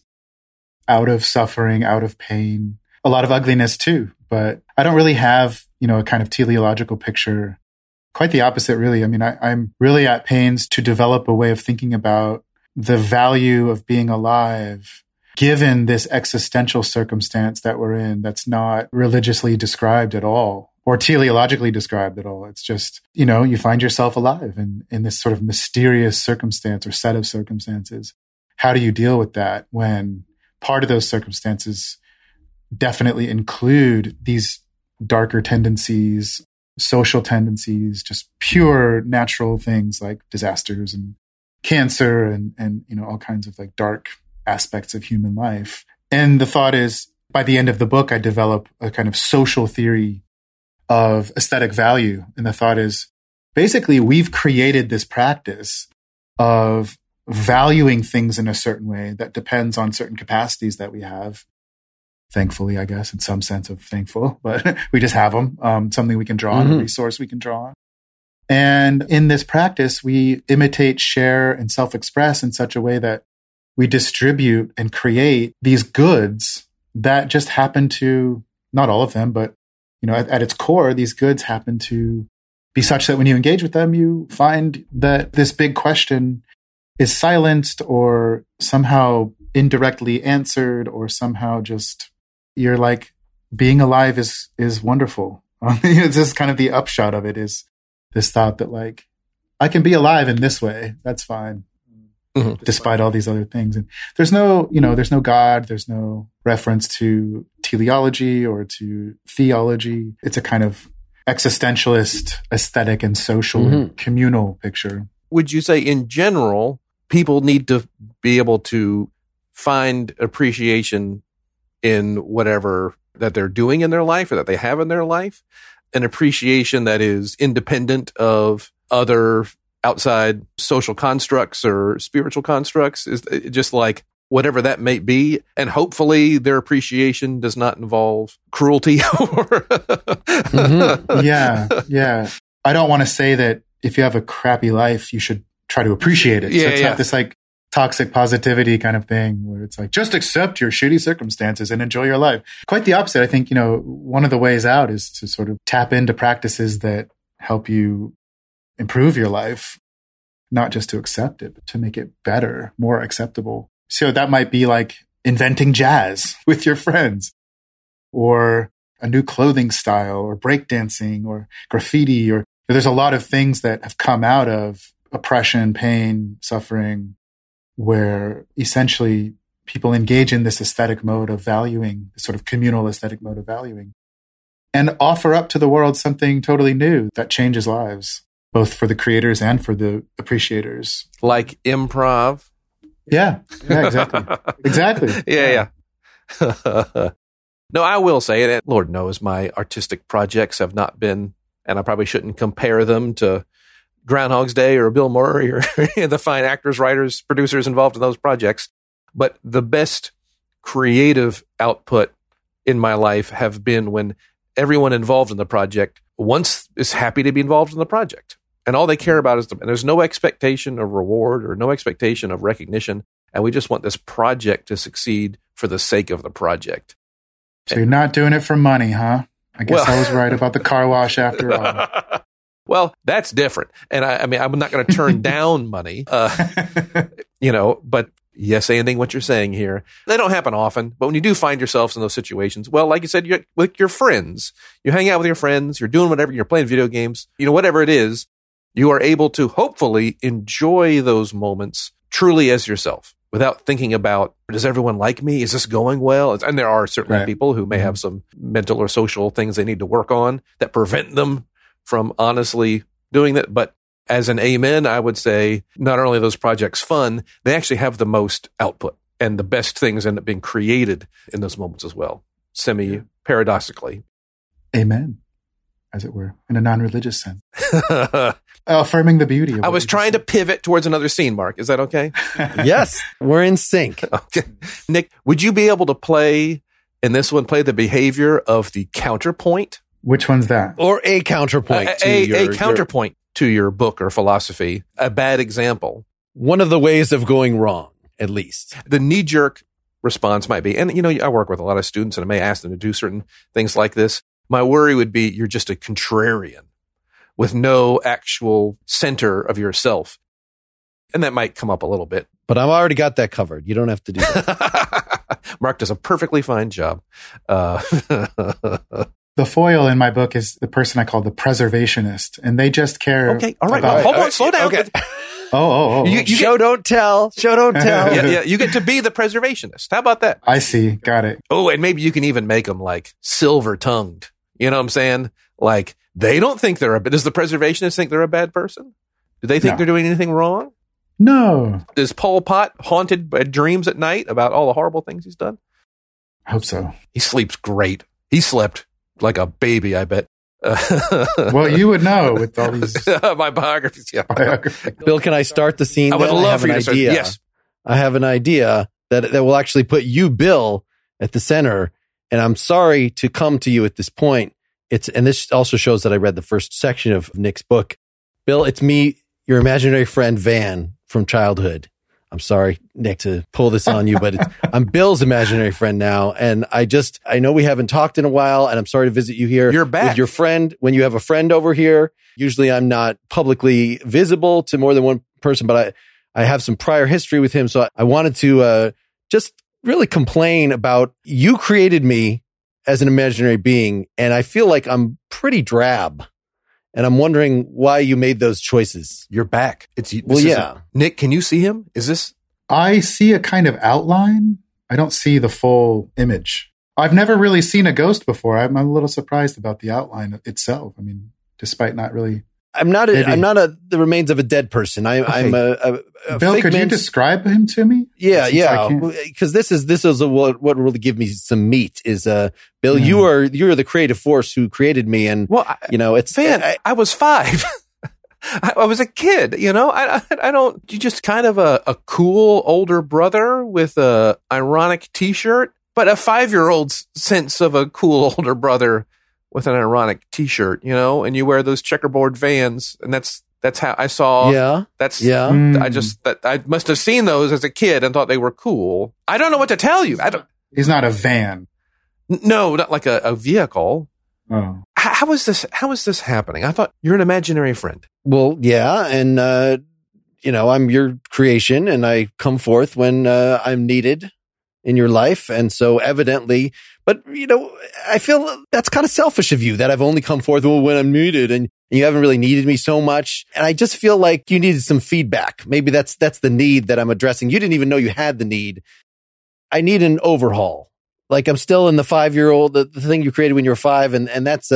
Speaker 3: out of suffering, out of pain, a lot of ugliness too. But I don't really have, you know, a kind of teleological picture. Quite the opposite, really. I mean, I, I'm really at pains to develop a way of thinking about the value of being alive, given this existential circumstance that we're in that's not religiously described at all. Or teleologically described at all. It's just, you know, you find yourself alive in, in this sort of mysterious circumstance or set of circumstances. How do you deal with that when part of those circumstances definitely include these darker tendencies, social tendencies, just pure natural things like disasters and cancer and, and, you know, all kinds of like dark aspects of human life. And the thought is, by the end of the book, I develop a kind of social theory of aesthetic value. And the thought is, basically, we've created this practice of valuing things in a certain way that depends on certain capacities that we have. Thankfully, I guess, in some sense of thankful, but we just have them, um, something we can draw on, mm-hmm. a resource we can draw on. And in this practice, we imitate, share, and self-express in such a way that we distribute and create these goods that just happen to, not all of them, but you know, at, at its core, these goods happen to be such that when you engage with them, you find that this big question is silenced or somehow indirectly answered, or somehow just you're like, being alive is is wonderful. It's just kind of the upshot of it is this thought that like, I can be alive in this way. That's fine. Mm-hmm. Despite all these other things. And there's no, you know, there's no God, there's no reference to teleology or to theology. It's a kind of existentialist, aesthetic, and social mm-hmm. communal picture.
Speaker 2: Would you say in general, people need to be able to find appreciation in whatever that they're doing in their life or that they have in their life? An appreciation that is independent of other outside social constructs or spiritual constructs, is just like whatever that may be. And hopefully their appreciation does not involve cruelty.
Speaker 3: mm-hmm. Yeah. Yeah. I don't want to say that if you have a crappy life, you should try to appreciate it.
Speaker 2: Yeah,
Speaker 3: so it's
Speaker 2: yeah.
Speaker 3: not this like toxic positivity kind of thing where it's like, just accept your shitty circumstances and enjoy your life. Quite the opposite. I think, you know, one of the ways out is to sort of tap into practices that help you improve your life, not just to accept it, but to make it better, more acceptable. So that might be like inventing jazz with your friends, or a new clothing style, or breakdancing, or graffiti, or there's a lot of things that have come out of oppression, pain, suffering, where essentially people engage in this aesthetic mode of valuing, this sort of communal aesthetic mode of valuing, and offer up to the world something totally new that changes lives. both for the creators and for the appreciators.
Speaker 2: Like improv.
Speaker 3: Yeah, yeah, exactly. exactly.
Speaker 2: Yeah, yeah. No, I will say it. Lord knows my artistic projects have not been, and I probably shouldn't compare them to Groundhog's Day or Bill Murray or the fine actors, writers, producers involved in those projects. But the best creative output in my life have been when everyone involved in the project once is happy to be involved in the project. And all they care about is, the, and there's no expectation of reward or no expectation of recognition. And we just want this project to succeed for the sake of the project.
Speaker 3: So you're not doing it for money, huh? I guess well, I was right about the car wash after all.
Speaker 2: Well, that's different. And I, I mean, I'm not going to turn down money, uh, you know, but yes, anding what you're saying here. They don't happen often, but when you do find yourselves in those situations, well, like you said, you're with your friends, you hang out with your friends, you're doing whatever, you're playing video games, you know, whatever it is, you are able to hopefully enjoy those moments truly as yourself without thinking about, does everyone like me? Is this going well? And there are certainly right. people who may have some mental or social things they need to work on that prevent them from honestly doing that. But as an amen, I would say not only are those projects fun, they actually have the most output and the best things end up being created in those moments as well, semi-paradoxically.
Speaker 3: Amen, as it were, in a non-religious sense. Affirming the beauty of
Speaker 2: I was trying to pivot towards another scene, Mark. Is that okay?
Speaker 1: Yes, we're in sync.
Speaker 2: Okay. Nick, would you be able to play, in this one, play the behavior of the counterpoint?
Speaker 3: Which one's that?
Speaker 1: Or a counterpoint
Speaker 2: a,
Speaker 1: to
Speaker 2: a,
Speaker 1: your,
Speaker 2: a counterpoint your, to your book or philosophy. A bad example.
Speaker 1: One of the ways of going wrong, at least.
Speaker 2: The knee-jerk response might be, and you know, I work with a lot of students and I may ask them to do certain things like this. My worry would be you're just a contrarian with no actual center of yourself. And that might come up a little bit.
Speaker 1: But I've already got that covered. You don't have to do that.
Speaker 2: Mark does a perfectly fine job. Uh,
Speaker 3: The foil in my book is the person I call the preservationist, and they just care.
Speaker 2: Okay, all right.
Speaker 3: About,
Speaker 2: well, hold on, slow down.
Speaker 1: Okay.
Speaker 3: oh, oh, oh.
Speaker 1: You, you show, get, don't tell. Show, don't tell.
Speaker 2: yeah, yeah. You get to be the preservationist. How about that?
Speaker 3: I see. Got it.
Speaker 2: Oh, and maybe you can even make them like silver-tongued. You know what I'm saying? Like they don't think they're a. Does the preservationist think they're a bad person? Do they think
Speaker 3: no.
Speaker 2: they're doing anything wrong?
Speaker 3: No.
Speaker 2: Is Pol Pot haunted by dreams at night about all the horrible things he's done?
Speaker 3: I hope so.
Speaker 2: He sleeps great. He slept like a baby, I bet.
Speaker 3: Well, you would know with all these
Speaker 2: my biographies. Yeah.
Speaker 3: biographies.
Speaker 1: Bill, can I start the scene?
Speaker 2: I would
Speaker 1: then?
Speaker 2: love
Speaker 1: I have
Speaker 2: for you
Speaker 1: an
Speaker 2: to start.
Speaker 1: idea.
Speaker 2: Yes.
Speaker 1: I have an idea that that will actually put you, Bill, at the center. And I'm sorry to come to you at this point. It's and this also shows that I read the first section of Nick's book. Bill, it's me, your imaginary friend Van from childhood. I'm sorry, Nick, to pull this on you, but it's, I'm Bill's imaginary friend now. And I just, I know we haven't talked in a while, and I'm sorry to visit you here.
Speaker 2: You're back.
Speaker 1: With your friend. When you have a friend over here, usually I'm not publicly visible to more than one person, but I, I have some prior history with him. So I wanted to uh, just really complain about you created me as an imaginary being, and I feel like I'm pretty drab. And I'm wondering why you made those choices.
Speaker 2: You're back. It's this
Speaker 1: well, yeah.
Speaker 2: A, Nick, can you see him? Is this?
Speaker 3: I see a kind of outline. I don't see the full image. I've never really seen a ghost before. I'm a little surprised about the outline itself. I mean, despite not really.
Speaker 1: I'm not. A, I'm not a. The remains of a dead person. I, okay. I'm a. a, a
Speaker 3: Bill, could you describe him to me?
Speaker 1: Yeah, yeah. Because this is this is a, what what really give me some meat is uh Bill. Mm. You are you are the creative force who created me, and well, I, you know it's.
Speaker 2: Van, I, I was five. I, I was a kid. You know, I, I I don't. You just kind of a a cool older brother with a ironic T-shirt, but a five year old's sense of a cool older brother with an ironic T-shirt, you know, and you wear those checkerboard Vans, and that's that's how I saw.
Speaker 1: Yeah,
Speaker 2: that's
Speaker 1: yeah.
Speaker 2: Mm. I just that I must have seen those as a kid and thought they were cool. I don't know what to tell you. I don't.
Speaker 3: He's not a van.
Speaker 2: No, not like a, a vehicle.
Speaker 3: Oh,
Speaker 2: how, how is this? How is this happening? I thought you're an imaginary friend.
Speaker 1: Well, yeah, and uh, you know, I'm your creation, and I come forth when uh, I'm needed in your life, and so evidently. But, you know, I feel that's kind of selfish of you that I've only come forth when I'm needed and you haven't really needed me so much. And I just feel like you needed some feedback. Maybe that's that's the need that I'm addressing. You didn't even know you had the need. I need an overhaul. Like I'm still in the five-year-old, the, the thing you created when you were five. And, and that's, uh,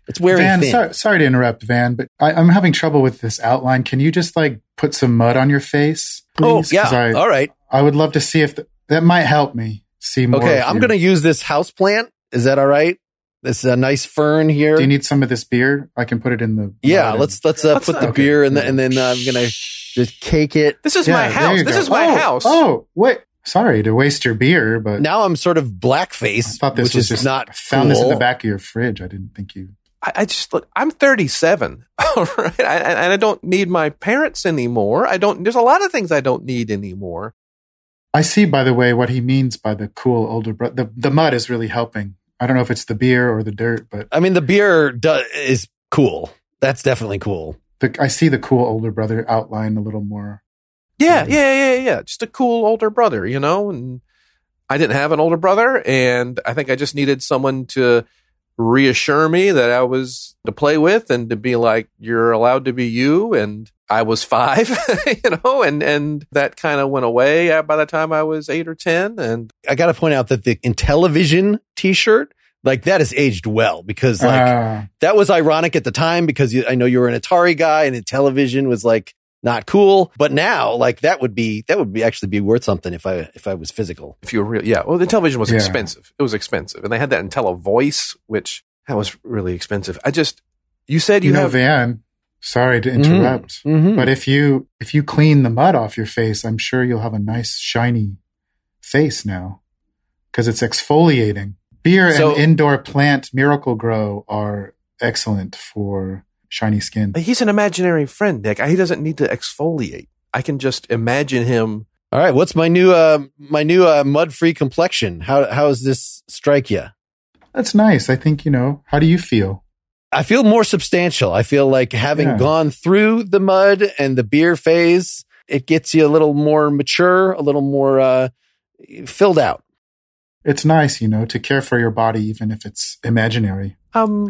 Speaker 1: It's wearing
Speaker 3: Van,
Speaker 1: thin.
Speaker 3: Sorry, sorry to interrupt, Van, but I, I'm having trouble with this outline. Can you just like put some mud on your face, please?
Speaker 1: Oh, yeah.
Speaker 3: I,
Speaker 1: All right.
Speaker 3: I would love to see if the, that might help me see more.
Speaker 1: Okay,
Speaker 3: of
Speaker 1: I'm
Speaker 3: you.
Speaker 1: going to use this house plant. Is that all right? This is a nice fern here.
Speaker 3: Do you need some of this beer? I can put it in the.
Speaker 1: Yeah,
Speaker 3: mud
Speaker 1: let's let's uh,
Speaker 2: Let's
Speaker 1: put
Speaker 2: not-
Speaker 1: the
Speaker 3: okay.
Speaker 1: beer in the, and then uh, I'm going to just cake it.
Speaker 2: This is
Speaker 3: Yeah,
Speaker 2: my
Speaker 3: there
Speaker 2: house.
Speaker 3: you
Speaker 2: This
Speaker 3: go.
Speaker 2: is my
Speaker 3: oh,
Speaker 2: house.
Speaker 3: Oh, wait. Sorry to waste your beer, but
Speaker 1: Now I'm sort of
Speaker 3: I
Speaker 1: blackface,
Speaker 3: thought this
Speaker 1: which
Speaker 3: was
Speaker 1: is
Speaker 3: just
Speaker 1: not
Speaker 3: I found this in the
Speaker 1: cool.
Speaker 3: back of your fridge. I didn't think you.
Speaker 2: I, I just look. I'm thirty-seven, all right, I, and I don't need my parents anymore. I don't. There's a lot of things I don't need anymore.
Speaker 3: I see, by the way, what he means by the cool older brother. The, the mud is really helping. I don't know if it's the beer or the dirt, but
Speaker 1: I mean, the beer do- is cool. That's definitely cool.
Speaker 3: the, I see the cool older brother outline a little more.
Speaker 2: Yeah,
Speaker 3: Mhm.
Speaker 2: yeah, yeah, yeah. Just a cool older brother, you know. And I didn't have an older brother, and I think I just needed someone to reassure me that I was to play with and to be like, "You're allowed to be you." And I was five, you know, and and that kind of went away by the time I was eight or ten. And
Speaker 1: I got to point out that the Intellivision T-shirt, like that has aged well because like
Speaker 3: Ah,
Speaker 1: that was ironic at the time because you, I know you were an Atari guy and Intellivision was like not cool, but now like that would be that would be actually be worth something if I if I was physical.
Speaker 2: if you were real, yeah. Well, the television was
Speaker 3: Yeah.
Speaker 2: expensive. It was expensive, and they had that IntelliVoice, which that was really expensive. I just, you said you,
Speaker 3: you know,
Speaker 2: have.
Speaker 3: Van. Sorry to interrupt,
Speaker 1: Mm-hmm.
Speaker 3: but if you if you clean the mud off your face, I'm sure you'll have a nice shiny face now because it's exfoliating. Beer
Speaker 1: So-
Speaker 3: and indoor plant Miracle Grow are excellent for shiny skin.
Speaker 2: He's an imaginary friend, Nick. He doesn't need to exfoliate. I can just imagine him.
Speaker 1: All right, what's my new uh my new uh mud-free complexion? How how does this strike you?
Speaker 3: That's nice. I think, you know, how do you feel?
Speaker 1: I feel more substantial. I feel like having
Speaker 3: Yeah.
Speaker 1: gone through the mud and the beer phase, it gets you a little more mature, a little more uh, filled out.
Speaker 3: It's nice, you know, to care for your body, even if it's imaginary.
Speaker 2: Um,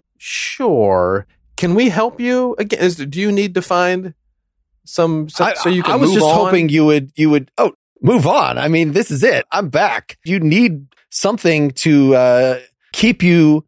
Speaker 2: sure. Can we help you again? Is, do you need to find some so,
Speaker 1: I,
Speaker 2: so you can
Speaker 1: I was
Speaker 2: move
Speaker 1: just
Speaker 2: on?
Speaker 1: hoping you would you would oh move on. I mean, this is it. I'm back. You need something to uh, keep you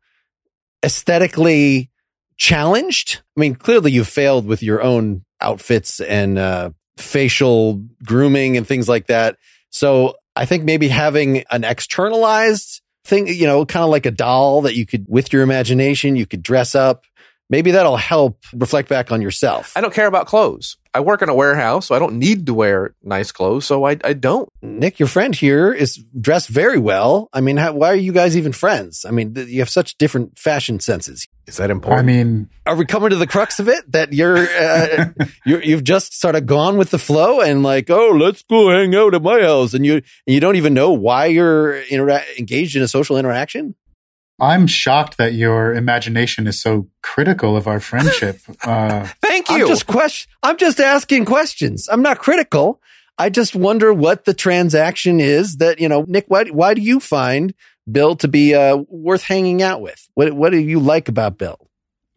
Speaker 1: aesthetically challenged. I mean, clearly you failed with your own outfits and uh, facial grooming and things like that. So I think maybe having an externalized thing, you know, kind of like a doll that you could, with your imagination, you could dress up. Maybe that'll help reflect back on yourself.
Speaker 2: I don't care about clothes. I work in a warehouse, so I don't need to wear nice clothes. So I, I don't.
Speaker 1: Nick, your friend here is dressed very well. I mean, how, why are you guys even friends? I mean, th- you have such different fashion senses.
Speaker 2: Is that important?
Speaker 3: I mean,
Speaker 1: Are we coming to the crux of it that you're, uh, you're you've just sort of gone with the flow and like, oh, let's go hang out at my house, and you and you don't even know why you're intera- engaged in a social interaction?
Speaker 3: I'm shocked that your imagination is so critical of our friendship. Uh,
Speaker 2: Thank
Speaker 1: I'm
Speaker 2: you.
Speaker 1: just question. I'm just asking questions. I'm not critical. I just wonder what the transaction is that, you know, Nick, why, why do you find Bill to be uh, worth hanging out with? What what do you like about Bill?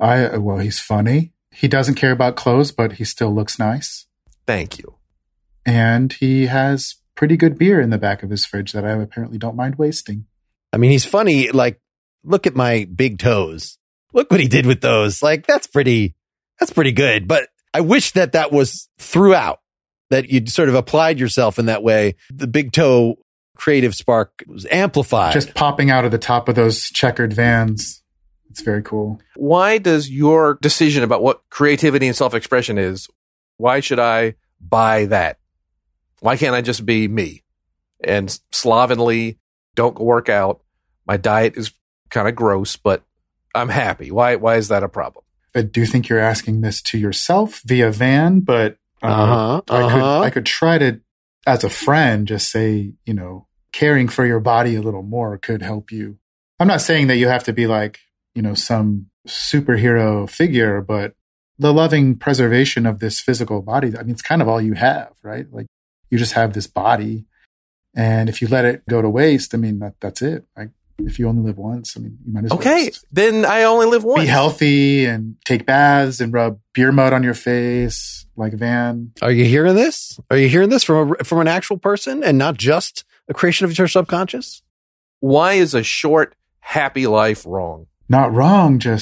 Speaker 3: I well, he's funny. He doesn't care about clothes, but he still looks nice.
Speaker 2: Thank you.
Speaker 3: And he has pretty good beer in the back of his fridge that I apparently don't mind wasting.
Speaker 1: I mean, he's funny. Like, look at my big toes. Look what he did with those. Like, that's pretty, that's pretty good. But I wish that that was throughout, that you'd sort of applied yourself in that way. The big toe creative spark was amplified.
Speaker 3: Just popping out of the top of those checkered Vans. It's very cool.
Speaker 2: Why does your decision about what creativity and self-expression is, why should I buy that? Why can't I just be me and slovenly, don't work out? My diet is kind of gross, but I'm happy. Why Why is that a problem?
Speaker 3: I do think you're asking this to yourself via Van, but uh,
Speaker 1: Uh-huh,
Speaker 3: I could
Speaker 1: uh-huh.
Speaker 3: I could try to, as a friend, just say, you know, caring for your body a little more could help you. I'm not saying that you have to be like, you know, some superhero figure, but the loving preservation of this physical body, I mean, it's kind of all you have, right? Like, you just have this body. And if you let it go to waste, I mean, that, that's it. Like, if you only live once, I mean, you might as well
Speaker 2: Okay,
Speaker 3: just
Speaker 2: then I only live once.
Speaker 3: be healthy and take baths and rub beer mud on your face like Van.
Speaker 1: Are you hearing this? Are you hearing this from a, from an actual person and not just a creation of your subconscious?
Speaker 2: Why is a short, happy life wrong?
Speaker 3: Not wrong, just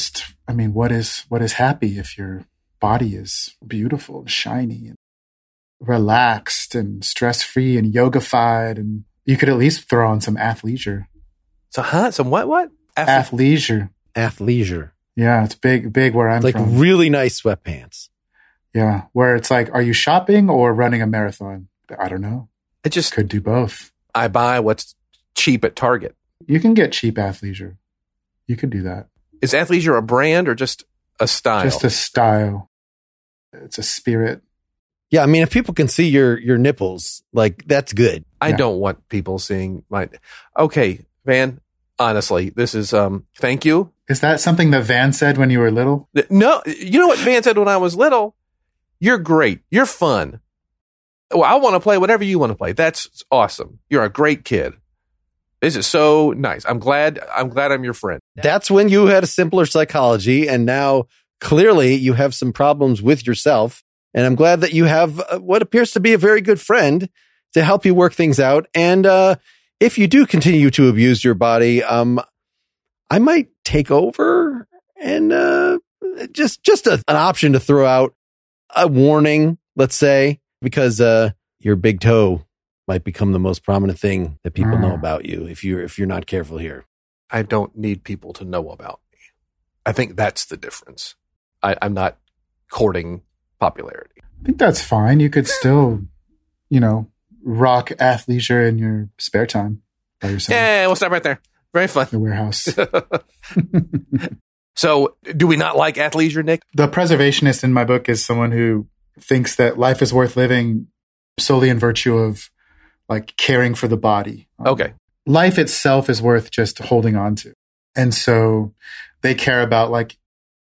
Speaker 3: I mean, what is what is happy if your body is beautiful and shiny and relaxed and stress-free and yoga-fied, and you could at least throw on some athleisure.
Speaker 2: So, huh? Some what? What?
Speaker 3: Ath- athleisure.
Speaker 1: Athleisure.
Speaker 3: Yeah, it's big, big where I'm
Speaker 1: it's like
Speaker 3: from.
Speaker 1: Really nice sweatpants.
Speaker 3: Yeah, where it's like, are you shopping or running a marathon? I don't know.
Speaker 2: It just
Speaker 3: could do both.
Speaker 2: I buy what's cheap at Target.
Speaker 3: You can get cheap athleisure. You could do that.
Speaker 2: Is athleisure a brand or just a style?
Speaker 3: Just a style. It's a spirit.
Speaker 1: Yeah, I mean, if people can see your your nipples, like, that's good.
Speaker 2: I
Speaker 3: yeah.
Speaker 2: don't want people seeing my... Okay, Van, honestly, this is... um. Thank you.
Speaker 3: Is that something that Van said when you were little?
Speaker 2: No, you know what Van said when I was little? You're great. You're fun. Well, I want to play whatever you want to play. That's awesome. You're a great kid. This is so nice. I'm glad. I'm glad I'm your friend.
Speaker 1: That's when you had a simpler psychology, and now clearly you have some problems with yourself. And I'm glad that you have uh, what appears to be a very good friend to help you work things out. And uh, if you do continue to abuse your body, um, I might take over and uh, just just a, an option to throw out a warning, let's say, because uh, your big toe might become the most prominent thing that people mm. know about you if you're if you're not careful here.
Speaker 2: I don't need people to know about me. I think that's the difference. I, I'm not courting popularity.
Speaker 3: I think that's fine. You could still, you know, rock athleisure in your spare time by yourself.
Speaker 2: Yeah, we'll stop right there. Very fun.
Speaker 3: The warehouse.
Speaker 2: So, do we not like athleisure, Nick?
Speaker 3: The preservationist in my book is someone who thinks that life is worth living solely in virtue of, like, caring for the body. Um,
Speaker 2: okay.
Speaker 3: Life itself is worth just holding on to. And so they care about, like,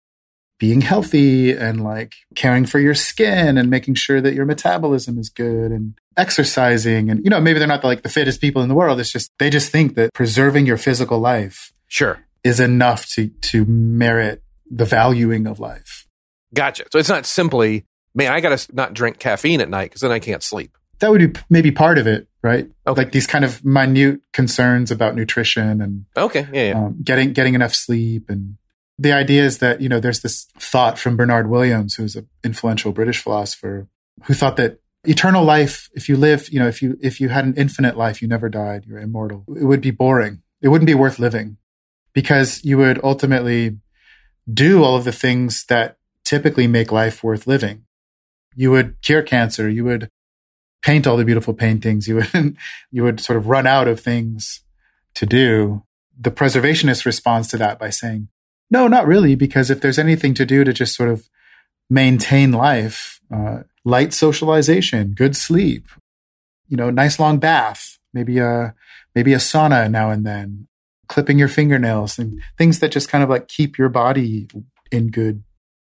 Speaker 3: being healthy and, like, caring for your skin and making sure that your metabolism is good and exercising. And, you know, maybe they're not, like, the fittest people in the world. It's just, they just think that preserving your physical life
Speaker 2: sure
Speaker 3: is enough to, to merit the valuing of life.
Speaker 2: Gotcha. So it's not simply, man, I got to not drink caffeine at night because then I can't sleep.
Speaker 3: That would be maybe part of it, right?
Speaker 2: Okay.
Speaker 3: Like these kind of minute concerns about nutrition and
Speaker 2: okay, yeah, yeah.
Speaker 3: Um, getting getting enough sleep. And the idea is that, you know, there's this thought from Bernard Williams, who's an influential British philosopher, who thought that eternal life, if you live, you know, if you if you had an infinite life, you never died, you're immortal, it would be boring. It wouldn't be worth living because you would ultimately do all of the things that typically make life worth living. You would cure cancer. You would paint all the beautiful paintings. You would you would sort of run out of things to do. The preservationist responds to that by saying, no, not really, because if there's anything to do to just sort of maintain life, uh, light socialization, good sleep, you know, nice long bath, maybe a maybe a sauna now and then, clipping your fingernails, and things that just kind of like keep your body in good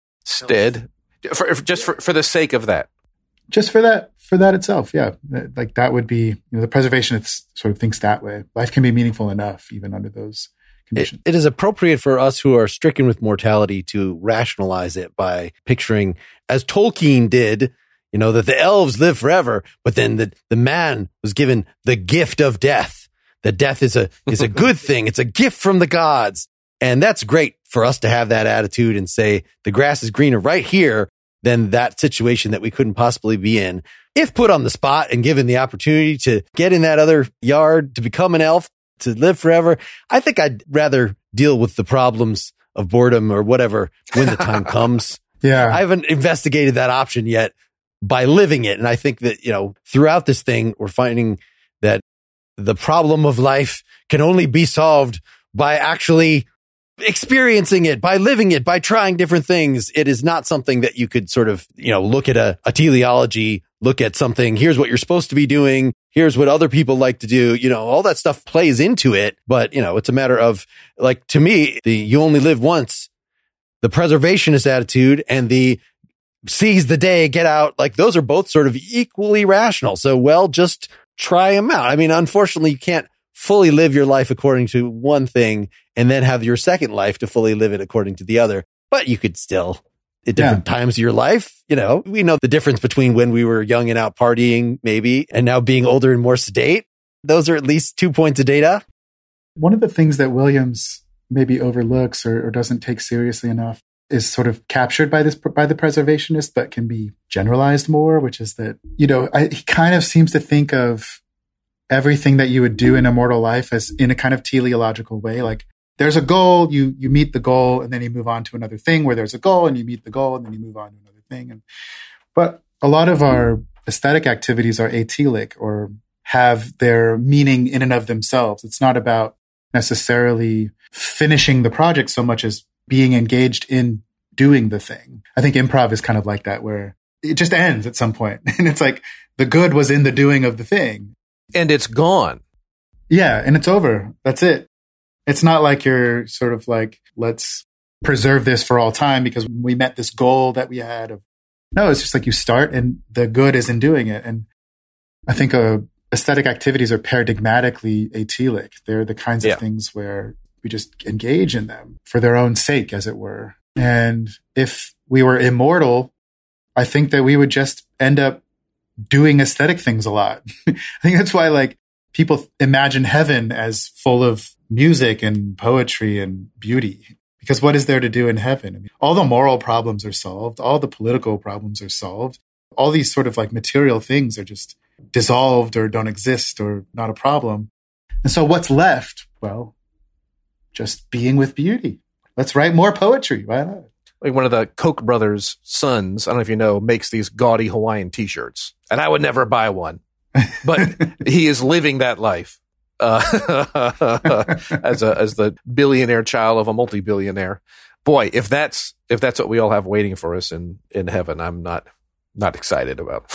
Speaker 2: stead, for, just for, for the sake of that.
Speaker 3: Just for that, for that itself, yeah. Like that would be, you know, the preservationist sort of thinks that way. Life can be meaningful enough even under those conditions.
Speaker 1: It, it is appropriate for us who are stricken with mortality to rationalize it by picturing, as Tolkien did, you know, that the elves live forever, but then the, the man was given the gift of death. That death is a is a good thing. It's a gift from the gods. And that's great for us to have that attitude and say the grass is greener right here than that situation that we couldn't possibly be in. If put on the spot and given the opportunity to get in that other yard, to become an elf, to live forever, I think I'd rather deal with the problems of boredom or whatever when the time comes.
Speaker 3: Yeah.
Speaker 1: I haven't investigated that option yet by living it. And I think that, you know, throughout this thing, we're finding that the problem of life can only be solved by actually experiencing it, by living it, by trying different things. It is not something that you could sort of, you know, look at a, a teleology, look at something. Here's what you're supposed to be doing. Here's what other people like to do. You know, all that stuff plays into it. But, you know, it's a matter of, like, to me, the you only live once, the preservationist attitude and the seize the day, get out, like those are both sort of equally rational. So, well, just try them out. I mean, unfortunately, you can't fully live your life according to one thing and then have your second life to fully live it according to the other. But you could still, at different yeah. times of your life, you know, we know the difference between when we were young and out partying, maybe, and now being older and more sedate. Those are at least two points of data.
Speaker 3: One of the things that Williams maybe overlooks or, or doesn't take seriously enough is sort of captured by this by the preservationist, but can be generalized more, which is that, you know, I, he kind of seems to think of everything that you would do in a mortal life as in a kind of teleological way. Like there's a goal, you you meet the goal, and then you move on to another thing where there's a goal, and you meet the goal, and then you move on to another thing. And but a lot of our aesthetic activities are atelic or have their meaning in and of themselves. It's not about necessarily finishing the project so much as being engaged in doing the thing. I think improv is kind of like that, where it just ends at some point. And it's like the good was in the doing of the thing.
Speaker 2: And it's gone.
Speaker 3: Yeah, and it's over. That's it. It's not like you're sort of like, let's preserve this for all time because we met this goal that we had. Of, no, it's just like you start and the good is in doing it. And I think uh, aesthetic activities are paradigmatically atelic. They're the kinds
Speaker 2: yeah.
Speaker 3: of things where we just engage in them for their own sake, as it were. And if we were immortal, I think that we would just end up doing aesthetic things a lot. I think that's why like people imagine heaven as full of music and poetry and beauty. Because what is there to do in heaven? I mean, all the moral problems are solved. All the political problems are solved. All these sort of like material things are just dissolved or don't exist or not a problem. And so what's left? Well, just being with beauty. Let's write more poetry. Why not?
Speaker 2: Like one of the Koch brothers' sons, I don't know if you know, makes these gaudy Hawaiian t-shirts. And I would never buy one. But he is living that life uh, as a as the billionaire child of a multi-billionaire. Boy, if that's if that's what we all have waiting for us in, in heaven, I'm not not excited about.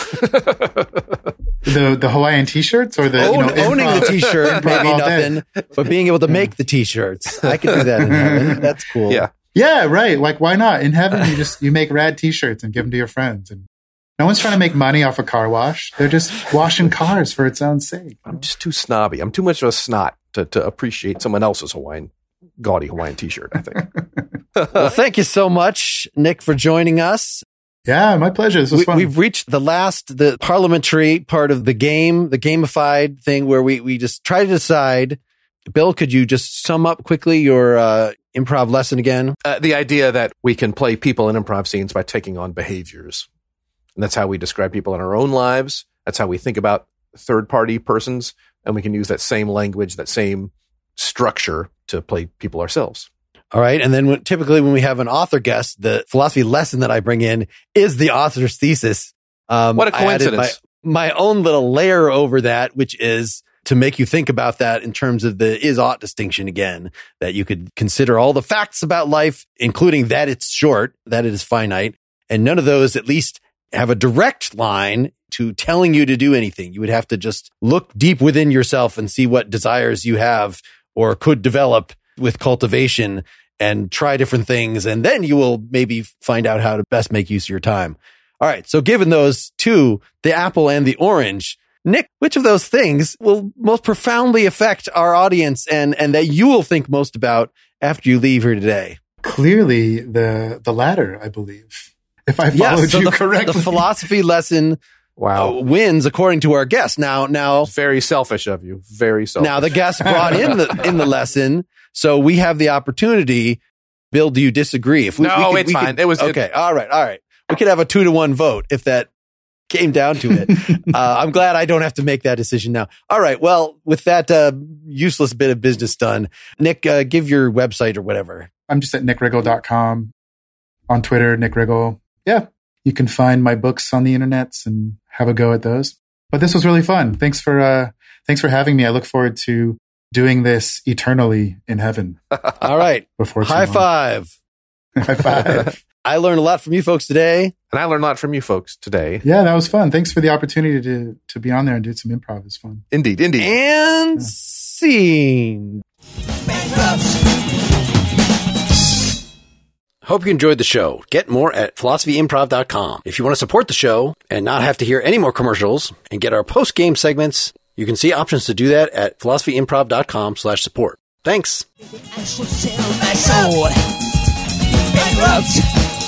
Speaker 3: the the Hawaiian t-shirts or the
Speaker 1: Own,
Speaker 3: you know,
Speaker 1: owning
Speaker 3: improv,
Speaker 1: the t-shirt, maybe
Speaker 3: all
Speaker 1: nothing,
Speaker 3: day.
Speaker 1: but being able to make the t-shirts, I could do that in heaven. That's cool.
Speaker 2: Yeah.
Speaker 3: Yeah, right. Like, why not? In heaven, you just you make rad t-shirts and give them to your friends. And no one's trying to make money off a car wash. They're just washing cars for its own sake.
Speaker 2: I'm just too snobby. I'm too much of a snot to, to appreciate someone else's Hawaiian, gaudy Hawaiian t-shirt, I think.
Speaker 1: Well, thank you so much, Nick, for joining us.
Speaker 3: Yeah, my pleasure. This was
Speaker 1: we,
Speaker 3: fun.
Speaker 1: We've reached the last, the parliamentary part of the game, the gamified thing where we, we just try to decide. Bill, could you just sum up quickly your uh, improv lesson again?
Speaker 2: Uh, the idea that we can play people in improv scenes by taking on behaviors. And that's how we describe people in our own lives. That's how we think about third-party persons. And we can use that same language, that same structure to play people ourselves.
Speaker 1: All right. And then when, typically when we have an author guest, the philosophy lesson that I bring in is the author's thesis. Um,
Speaker 2: what a coincidence.
Speaker 1: My, my own little layer over that, which is to make you think about that in terms of the is-ought distinction again, that you could consider all the facts about life, including that it's short, that it is finite, and none of those at least have a direct line to telling you to do anything. You would have to just look deep within yourself and see what desires you have or could develop with cultivation and try different things. And then you will maybe find out how to best make use of your time. All right. So given those two, the apple and the orange, Nick, which of those things will most profoundly affect our audience and, and that you will think most about after you leave here today?
Speaker 3: Clearly the, the latter, I believe. If I followed
Speaker 1: yes, so
Speaker 3: you
Speaker 1: the,
Speaker 3: correctly.
Speaker 1: The philosophy lesson
Speaker 2: wow.
Speaker 1: uh, wins according to our guest. Now, now,
Speaker 2: very selfish of you. Very selfish.
Speaker 1: Now the guest brought in the, in the lesson. So we have the opportunity. Bill, do you disagree? If we,
Speaker 2: no,
Speaker 1: we could,
Speaker 2: it's
Speaker 1: we
Speaker 2: fine.
Speaker 1: Could,
Speaker 2: it was
Speaker 1: okay.
Speaker 2: It,
Speaker 1: all right. All right. We could have a two to one vote if that came down to it. uh, I'm glad I don't have to make that decision now. All right. Well, with that uh, useless bit of business done, Nick, uh, give your website or whatever.
Speaker 3: I'm just at nick riggle dot com. On Twitter, Nick Riggle. Yeah. You can find my books on the internets and have a go at those. But this was really fun. Thanks for uh, thanks for having me. I look forward to doing this eternally in heaven.
Speaker 1: All right.
Speaker 3: Before
Speaker 1: High five.
Speaker 3: High five.
Speaker 1: I learned a lot from you folks today.
Speaker 2: And I learned a lot from you folks today.
Speaker 3: Yeah, that was fun. Thanks for the opportunity to to be on there and do some improv. It was fun.
Speaker 2: Indeed, indeed.
Speaker 1: And
Speaker 3: yeah.
Speaker 1: scene. Hope you enjoyed the show. Get more at philosophy improv dot com. If you want to support the show and not have to hear any more commercials and get our post-game segments, you can see options to do that at philosophy improv dot com slash support. Thanks. I shall sell my soul. Bankrupt.